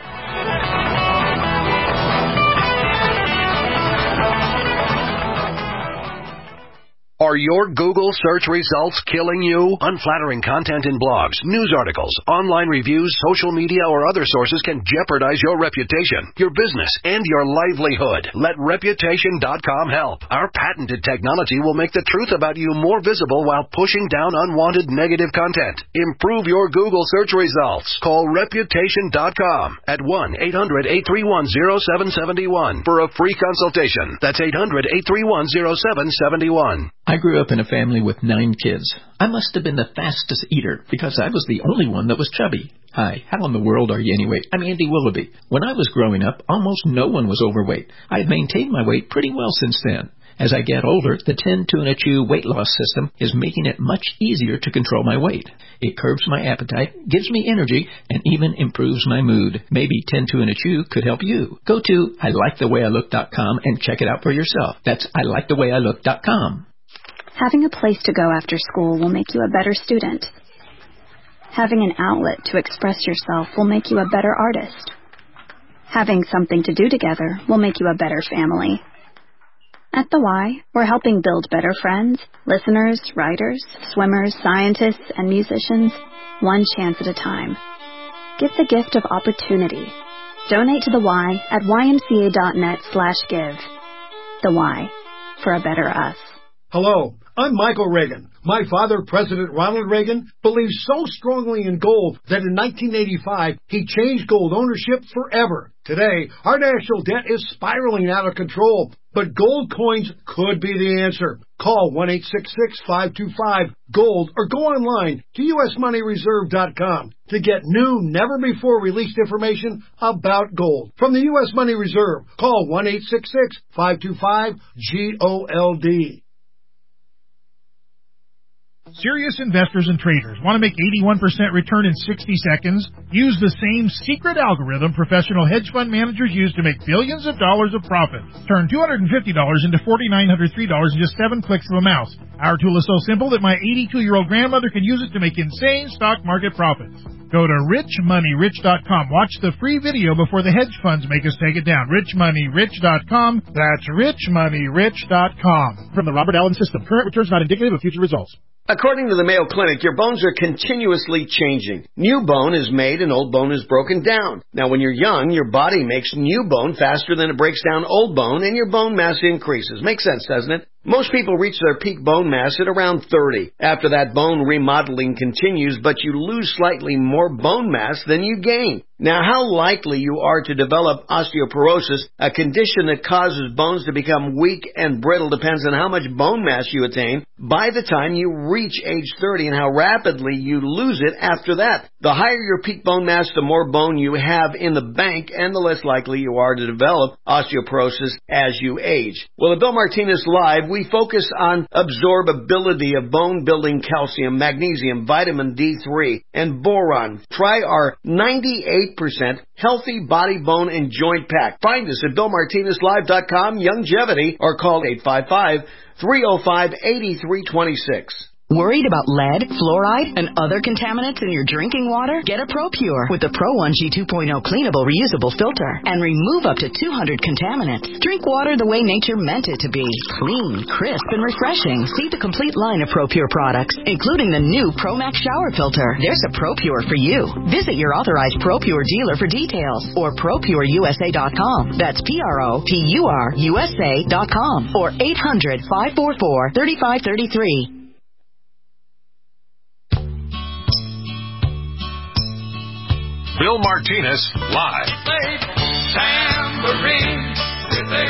Are your Google search results killing you? Unflattering content in blogs, news articles, online reviews, social media, or other sources can jeopardize your reputation, your business, and your livelihood. Let Reputation dot com help. Our patented technology will make the truth about you more visible while pushing down unwanted negative content. Improve your Google search results. Call Reputation dot com at one eight hundred eight three one zero seven seven one for a free consultation. That's eight hundred eight three one zero seven seven one. I grew up in a family with nine kids. I must have been the fastest eater because I was the only one that was chubby. Hi, how in the world are you anyway? I'm Andy Willoughby. When I was growing up, almost no one was overweight. I have maintained my weight pretty well since then. As I get older, the ten Tuna Chew weight loss system is making it much easier to control my weight. It curbs my appetite, gives me energy, and even improves my mood. Maybe ten Tuna Chew could help you. Go to I like the way I look dot com and check it out for yourself. That's I like the way I look dot com. Having a place to go after school will make you a better student. Having an outlet to express yourself will make you a better artist. Having something to do together will make you a better family. At the Y, we're helping build better friends, listeners, writers, swimmers, scientists, and musicians, one chance at a time. Give the gift of opportunity. Donate to the Y at Y M C A dot net slash give. The Y, for a better us. Hello, I'm Michael Reagan. My father, President Ronald Reagan, believed so strongly in gold that in nineteen eighty-five, he changed gold ownership forever. Today, our national debt is spiraling out of control, but gold coins could be the answer. Call one eight six six, five two five, GOLD or go online to U S money reserve dot com to get new, never-before-released information about gold. From the U S Money Reserve, call one eight six six, five two five, GOLD. Serious investors and traders want to make eighty-one percent return in sixty seconds? Use the same secret algorithm professional hedge fund managers use to make billions of dollars of profit. Turn two hundred fifty dollars into four thousand nine hundred three dollars in just seven clicks of a mouse. Our tool is so simple that my eighty-two-year-old grandmother can use it to make insane stock market profits. Go to rich money rich dot com. Watch the free video before the hedge funds make us take it down. rich money rich dot com. That's rich money rich dot com. From the Robert Allen System. Current returns not indicative of future results. According to the Mayo Clinic, your bones are continuously changing. New bone is made and old bone is broken down. Now, when you're young, your body makes new bone faster than it breaks down old bone, and your bone mass increases. Makes sense, doesn't it? Most people reach their peak bone mass at around thirty. After that, bone remodeling continues, but you lose slightly more bone mass than you gain. Now, how likely you are to develop osteoporosis, a condition that causes bones to become weak and brittle, depends on how much bone mass you attain by the time you reach age thirty and how rapidly you lose it after that. The higher your peak bone mass, the more bone you have in the bank, and the less likely you are to develop osteoporosis as you age. Well, at Bill Martinez Live, we focus on absorbability of bone-building calcium, magnesium, vitamin D three, and boron. Try our ninety-eight percent healthy body, bone, and joint pack. Find us at bill martinez live dot com, Longevity, or call eight five five, three oh five, eight three two six. Worried about lead, fluoride, and other contaminants in your drinking water? Get a ProPure with the Pro one G two point oh cleanable reusable filter and remove up to two hundred contaminants. Drink water the way nature meant it to be. Clean, crisp, and refreshing. See the complete line of ProPure products, including the new ProMax shower filter. There's a ProPure for you. Visit your authorized ProPure dealer for details or pro pure u s a dot com. That's P R O P U R U S A dot com or eight hundred, five four four, three five three three. Bill Martinez Live. Tambourine with a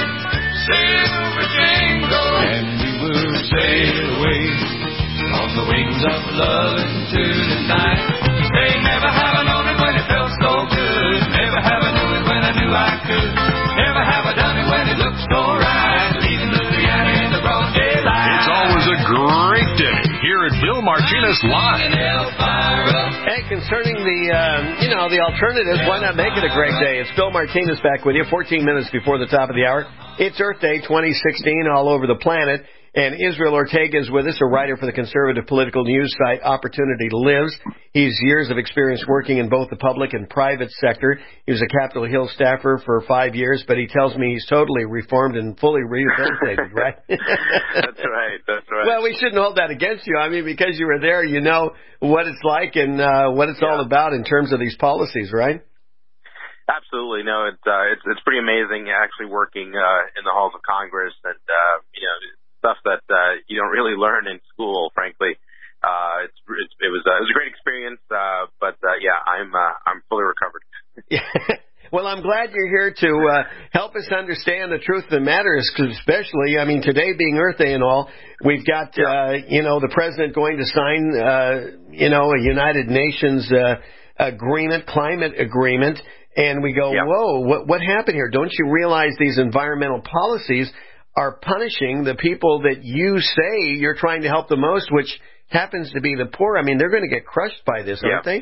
silver jingle, and we will sail away on the wings of love into the night. They never have I known it when it felt so good. Never have I known it when I knew I could. Never have I done it when it looked so right. Leaving Louisiana in the broad daylight. It's always a great day here at Bill Martinez Live. Hey, concerning the, um, you know, the alternatives, why not make it a great day? It's Bill Martinez back with you, fourteen minutes before the top of the hour. It's Earth Day twenty sixteen all over the planet. And Israel Ortega is with us, a writer for the conservative political news site Opportunity Lives. He's years of experience working in both the public and private sector. He was a Capitol Hill staffer for five years, but he tells me he's totally reformed and fully rehabilitated, right? That's right, that's right. Well, we shouldn't hold that against you. I mean, because you were there, you know what it's like and uh, what it's yeah. all about in terms of these policies, right? Absolutely. No, it's, uh, it's, it's pretty amazing actually working uh, in the halls of Congress and, uh, you know, stuff that uh, you don't really learn in school, frankly. Uh, it's, it's, it was uh, it was a great experience, uh, but uh, yeah, I'm uh, I'm fully recovered. Well, I'm glad you're here to uh, help us understand the truth of the matter, especially, I mean, today being Earth Day and all, we've got, yeah. uh, you know, the president going to sign, uh, you know, a United Nations uh, agreement, climate agreement, and we go, yeah. whoa, what, what happened here? Don't you realize these environmental policies are punishing the people that you say you're trying to help the most, which happens to be the poor? I mean, they're going to get crushed by this, aren't yeah. they?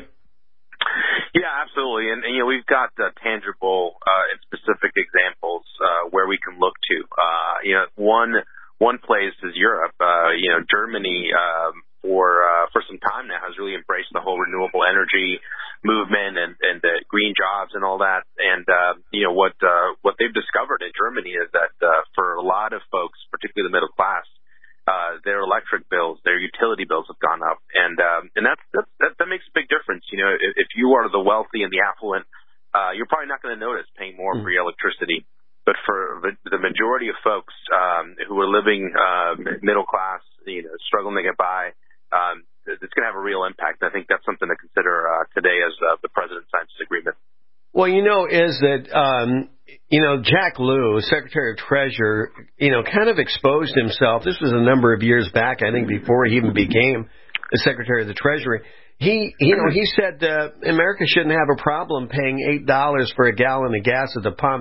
Yeah, absolutely. And, and you know, we've got uh, tangible uh, and specific examples uh, where we can look to. Uh, you know, one one place is Europe. Uh, you know, Germany um, for uh, for some time now has really embraced the whole renewable energy movement and and the green jobs and all that. And uh, you know what uh, what they've discovered in Germany is that uh, for a lot of folks, particularly the middle class, uh, their electric bills, their utility bills have gone up, and um, and that's, that's that that makes a big difference. You know, if, if you are the wealthy and the affluent, uh, you're probably not going to notice paying more mm-hmm. for your electricity. But for the majority of folks um, who are living uh, middle class, you know, struggling to get by, um, it's going to have a real impact. I think that's something to consider uh, today as uh, the president signs this agreement. Well, you know, is that, um, you know, Jack Lew, Secretary of Treasury, you know, kind of exposed himself. This was a number of years back, I think, before he even became the Secretary of the Treasury. He, you know, he said uh, America shouldn't have a problem paying eight dollars for a gallon of gas at the pump.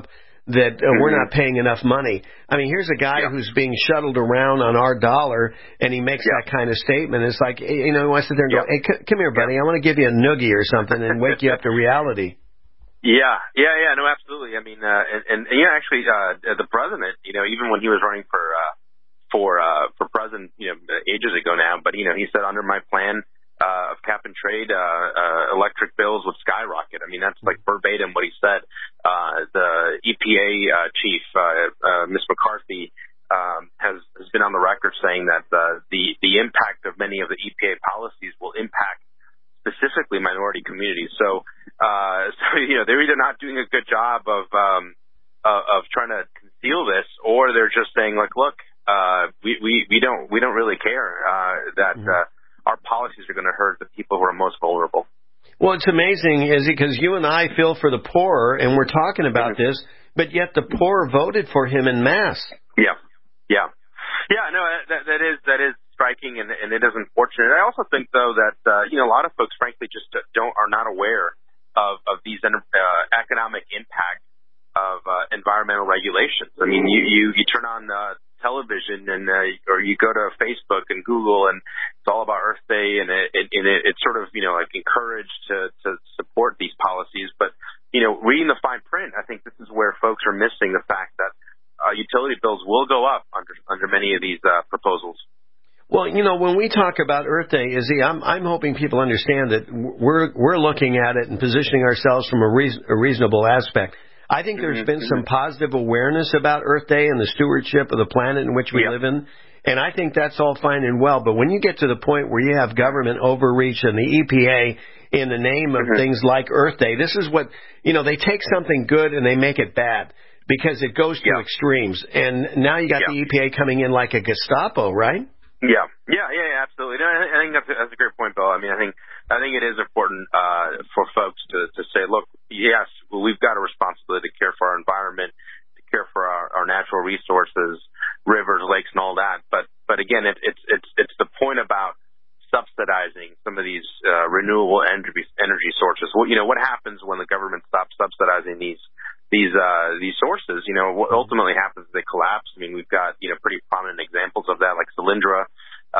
that uh, mm-hmm. we're not paying enough money. I mean, here's a guy yeah. who's being shuttled around on our dollar, and he makes yeah. that kind of statement. It's like, you know, I sit there and go, yeah. hey, c- come here, buddy. Yeah. I want to give you a noogie or something and wake you up to reality. Yeah, yeah, yeah, no, absolutely. I mean, uh, and, and, and yeah, actually, uh, the president, you know, even when he was running for, uh, for, uh, for president, you know, ages ago now, but, you know, he said under my plan, uh, of cap and trade, uh, uh, electric bills would skyrocket. I mean, that's like verbatim what he said. Uh, the E P A, uh, chief, uh, uh, Miz McCarthy, um, has, has been on the record saying that, uh, the, the impact of many of the E P A policies will impact specifically minority communities. So, uh, so, you know, they're either not doing a good job of, um, uh, of trying to conceal this, or they're just saying like, look, uh, we, we, we don't, we don't really care, uh, that, uh, our policies are going to hurt the people who are most vulnerable. Well, it's amazing, is because you and I feel for the poor, and we're talking about mm-hmm. this, but yet the poor voted for him en masse. Yeah, yeah, yeah. No, that, that is that is striking, and, and it is unfortunate. I also think, though, that uh, you know a lot of folks, frankly, just don't are not aware of of these uh, economic impact of uh, environmental regulations. I mean, you you, you turn on uh, television and uh, or you go to Facebook and Google, and it's all about Earth Day, and it, it, and it, it's sort of, you know, like encouraged to, to support these policies. But, you know, reading the fine print, I think this is where folks are missing the fact that uh, utility bills will go up under under many of these uh, proposals. Well, you know, when we talk about Earth Day, Izzy, I'm, I'm hoping people understand that we're we're looking at it and positioning ourselves from a, reason, a reasonable aspect. I think there's been some positive awareness about Earth Day and the stewardship of the planet in which we yep. live in, and I think that's all fine and well. But when you get to the point where you have government overreach and the E P A in the name of mm-hmm. things like Earth Day, this is what, you know, they take something good and they make it bad because it goes to yep. extremes. And now you got yep. the E P A coming in like a Gestapo, right? Yeah, yeah, yeah, yeah, absolutely. No, I think that's a, that's a great point, Bill. I mean, I think I think it is important uh, for folks to, to say, look, yes, well, we've got a responsibility to care for our environment, to care for our, our natural resources, rivers, lakes, and all that. But but again, it, it's it's it's the point about subsidizing some of these uh, renewable energy energy sources. Well, you know, what happens when the government stops subsidizing these these uh these sources? You know, what ultimately happens is they collapse. I mean, we've got, you know, pretty prominent examples of that, like Solyndra,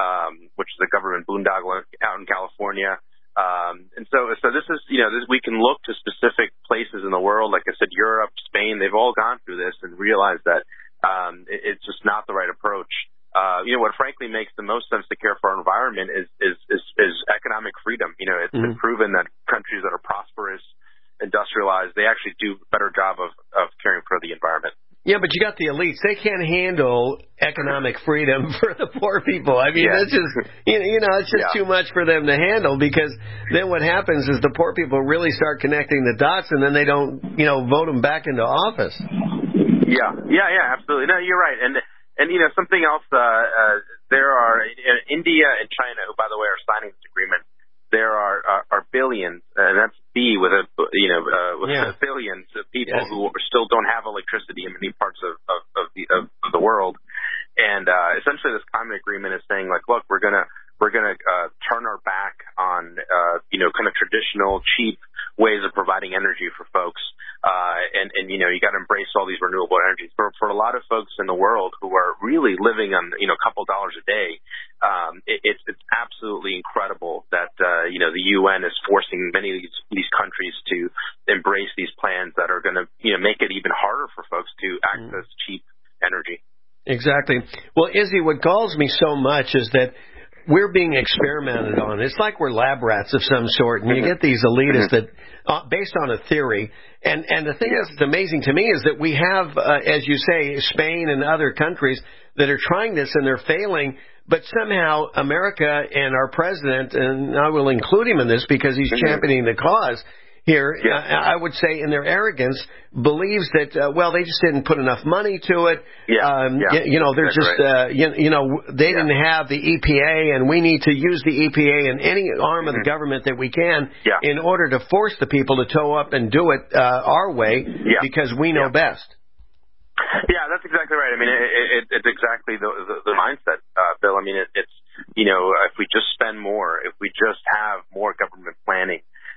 um which is a government boondoggle out in California. Um and so so this is, you know, this, we can look to specific places in the world, like I said, Europe, Spain, they've all gone through this and realized that um it, it's just not the right approach. Uh you know, what frankly makes the most sense to care for our environment is is is, is economic freedom. You know, it's mm-hmm. been proven that countries that are prosperous, industrialized, they actually do a better job of, of caring for the environment. Yeah, but you got the elites. They can't handle economic freedom for the poor people. I mean, yeah. that's just, you know, you know, it's just yeah. too much for them to handle, because then what happens is the poor people really start connecting the dots, and then they don't, you know, vote them back into office. Yeah, yeah, yeah, absolutely. No, you're right. And, and you know, something else, uh, uh, there are uh, India and China, who, by the way, are signing this agreement. There are, are, are billions, and that's B with a, you know, uh, with yeah. billions of people yes. who still don't have electricity in many parts of, of, of, the, of the world. And, uh, essentially this climate agreement is saying, like, look, we're gonna, we're gonna, uh, turn our back on, uh, you know, kind of traditional, cheap ways of providing energy for folks. Uh, and, and, you know, you gotta embrace all these renewable energies. For, for a lot of folks in the world who are really living on, you know, a couple dollars a day, um, it, it's, it's absolutely incredible that, uh, you know, the U N is forcing many of these, these countries to embrace these plans that are gonna, you know, make it even harder for folks to access mm. cheap energy. Exactly. Well, Izzy, what galls me so much is that we're being experimented on. It's like we're lab rats of some sort, and you get these elitists that, uh, based on a theory, and, and the thing yeah. that's amazing to me is that we have, uh, as you say, Spain and other countries that are trying this and they're failing, but somehow America and our president, and I will include him in this because he's championing the cause here, yeah. I would say in their arrogance, believes that, uh, well, they just didn't put enough money to it. Yeah. Um, yeah. You, you know, they're That's just, right. uh, you, you know, they yeah. didn't have the E P A, and we need to use the E P A in any arm mm-hmm. of the government that we can yeah. in order to force the people to toe up and do it uh, our way yeah. because we know yeah. best. Yeah, that's exactly right. I mean, it, it, it's exactly the, the, the mindset, uh, Bill. I mean, it, it's, you know, if we just spend more, if we just have more government planning,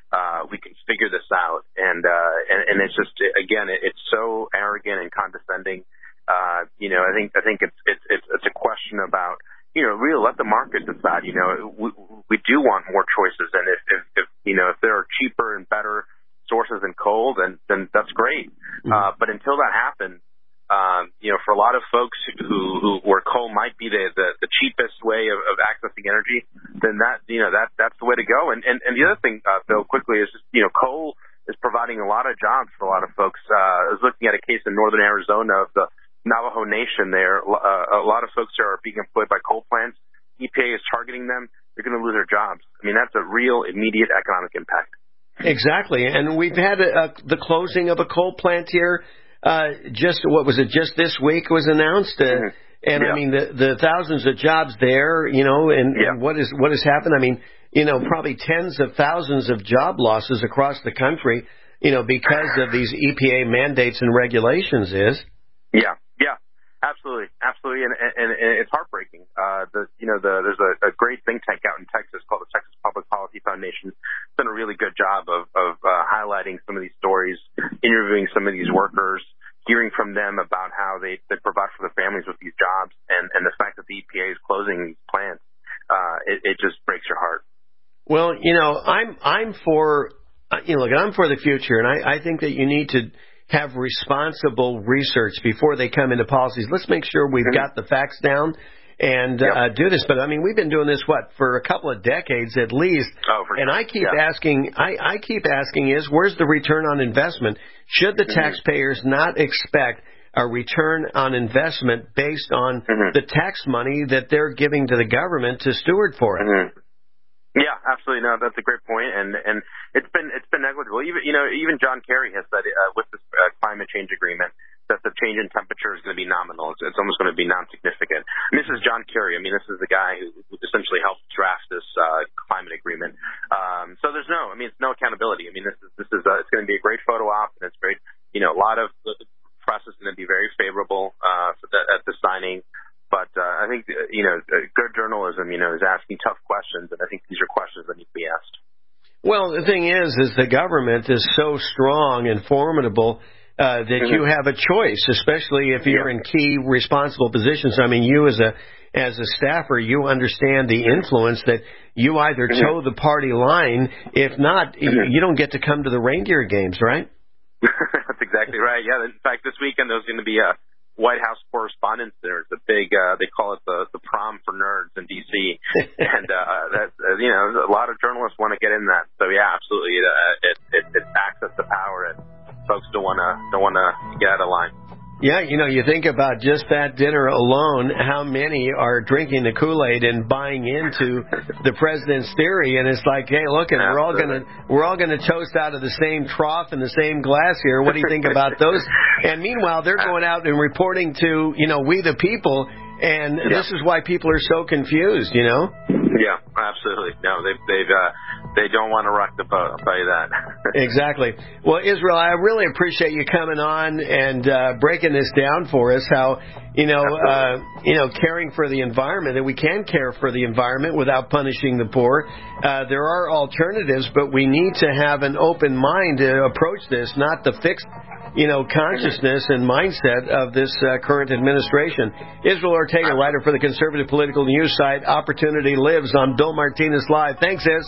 uh, we can figure this out. And, uh, and, and it's just, again, it, it's so arrogant and condescending. Uh, you know, I think, I think it's, it's, it's, it's a question about, you know, really let the market decide. You know, we, we do want more choices. And if, if, if, you know, if there are cheaper and better sources than coal, then, then that's great. Mm-hmm. Uh, but until that happens, Um, you know, for a lot of folks who, who where coal might be the, the, the cheapest way of, of accessing energy, then that, you know, that, that's the way to go. And, and, and the other thing, uh, Bill, quickly is just, you know, coal is providing a lot of jobs for a lot of folks. Uh, I was looking at a case in northern Arizona of the Navajo Nation there. Uh, a lot of folks are being employed by coal plants. E P A is targeting them. They're going to lose their jobs. I mean, that's a real immediate economic impact. Exactly. And we've had a, a, the closing of a coal plant here. Uh, just, what was it, just this week was announced? Uh, mm-hmm. And yeah. I mean, the, the thousands of jobs there, you know, and, yeah. and what is, what has happened? I mean, you know, probably tens of thousands of job losses across the country, you know, because of these E P A mandates and regulations is. Yeah, yeah, absolutely, absolutely. And, and, and it's heartbreaking. Uh, the, you know, the, there's a, a great think tank out in Texas called the Texas Public Policy Foundation. It's done a really good job of, of uh, highlighting some of these stories, interviewing some of these workers, hearing from them about how they, they provide for their families with these jobs, and, and the fact that the E P A is closing these plants, uh, it, it just breaks your heart. Well, you know, I'm I'm for, you know, look, I'm for the future, and I, I think that you need to have responsible research before they come into policies. Let's make sure we've mm-hmm. got the facts down and yep. uh, do this. But, I mean, we've been doing this, what, for a couple of decades at least. Oh, for and sure. I keep yeah. asking, I, I keep asking is, where's the return on investment? Should the mm-hmm. taxpayers not expect a return on investment based on mm-hmm. the tax money that they're giving to the government to steward for it? Mm-hmm. Yeah, absolutely. No, that's a great point, and and it's been it's been negligible. Even you know even John Kerry has said uh, with this uh, climate change agreement that the change in temperature is going to be nominal. It's, it's almost going to be non-significant. And this is John Kerry. I mean, this is the guy who, who essentially helped draft this uh, climate agreement. Um, so there's no, I mean, it's no accountability. I mean, this is this is uh, it's going to be a great photo op, and it's great. You know, a lot of the press is going to be very favorable uh, for the, at the signing. But uh, I think, you know, good journalism, you know, is asking tough questions, and I think these are questions that need to be asked. Well, the thing is, is the government is so strong and formidable uh, that mm-hmm. you have a choice, especially if you're yeah. in key responsible positions. I mean, you as a as a staffer, you understand the influence that you either mm-hmm. toe the party line. If not, mm-hmm. you don't get to come to the reindeer games, right? That's exactly right. Yeah. In fact, this weekend there's going to be a White House Correspondents' Dinner. It's a big, uh, they call it the, the prom for nerds in D C and, uh, that, uh, you know, a lot of journalists want to get in that. So yeah, absolutely. Uh, it, it, it's access to power, and folks don't want to, don't want to get out of line. Yeah, you know, you think about just that dinner alone, how many are drinking the Kool-Aid and buying into the president's theory, and it's like, hey, look, and we're all gonna we're all gonna toast out of the same trough and the same glass here. What do you think about those? And meanwhile, they're going out and reporting to, you know, we the people, and yeah. this is why people are so confused, you know? Yeah, absolutely. No, they they've uh, they don't want to rock the boat. I'll tell you that. Exactly. Well, Israel, I really appreciate you coming on and uh, breaking this down for us. How you know uh, you know caring for the environment, that we can care for the environment without punishing the poor. Uh, there are alternatives, but we need to have an open mind to approach this, not the fixed you know, consciousness and mindset of this uh, current administration. Israel Ortega, writer for the conservative political news site Opportunity Lives, on Bill Martinez Live. Thanks, Iz.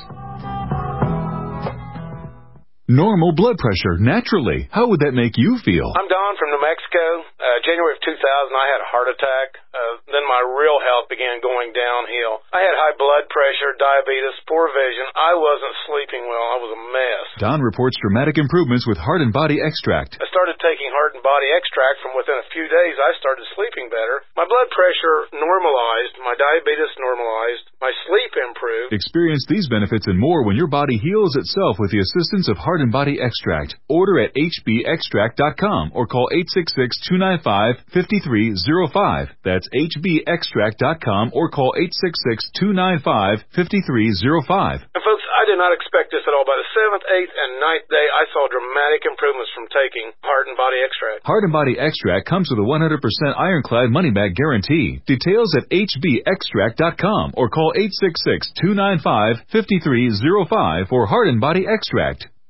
Normal blood pressure, naturally. How would that make you feel? I'm Don from New Mexico. Uh, January of two thousand, I had a heart attack. Uh, then my real health began going downhill. I had high blood pressure, diabetes, poor vision. I wasn't sleeping well. I was a mess. Don reports dramatic improvements with Heart and Body Extract. I started taking Heart and Body Extract. From within a few days, I started sleeping better. My blood pressure normalized. My diabetes normalized. My sleep improved. Experience these benefits and more when your body heals itself with the assistance of Heart and Body Extract. Order at h b extract dot com or call eight six six, two nine five, five three zero five. That's h b extract dot com or call eight six six, two nine five, five three zero five. And folks, I I did not expect this at all. By the seventh, eighth, and ninth day, I saw dramatic improvements from taking Heart and Body Extract. Heart and Body Extract comes with a one hundred percent ironclad money-back guarantee. Details at h b extract dot com or call eight six six, two nine five, five three zero five for Heart and Body Extract.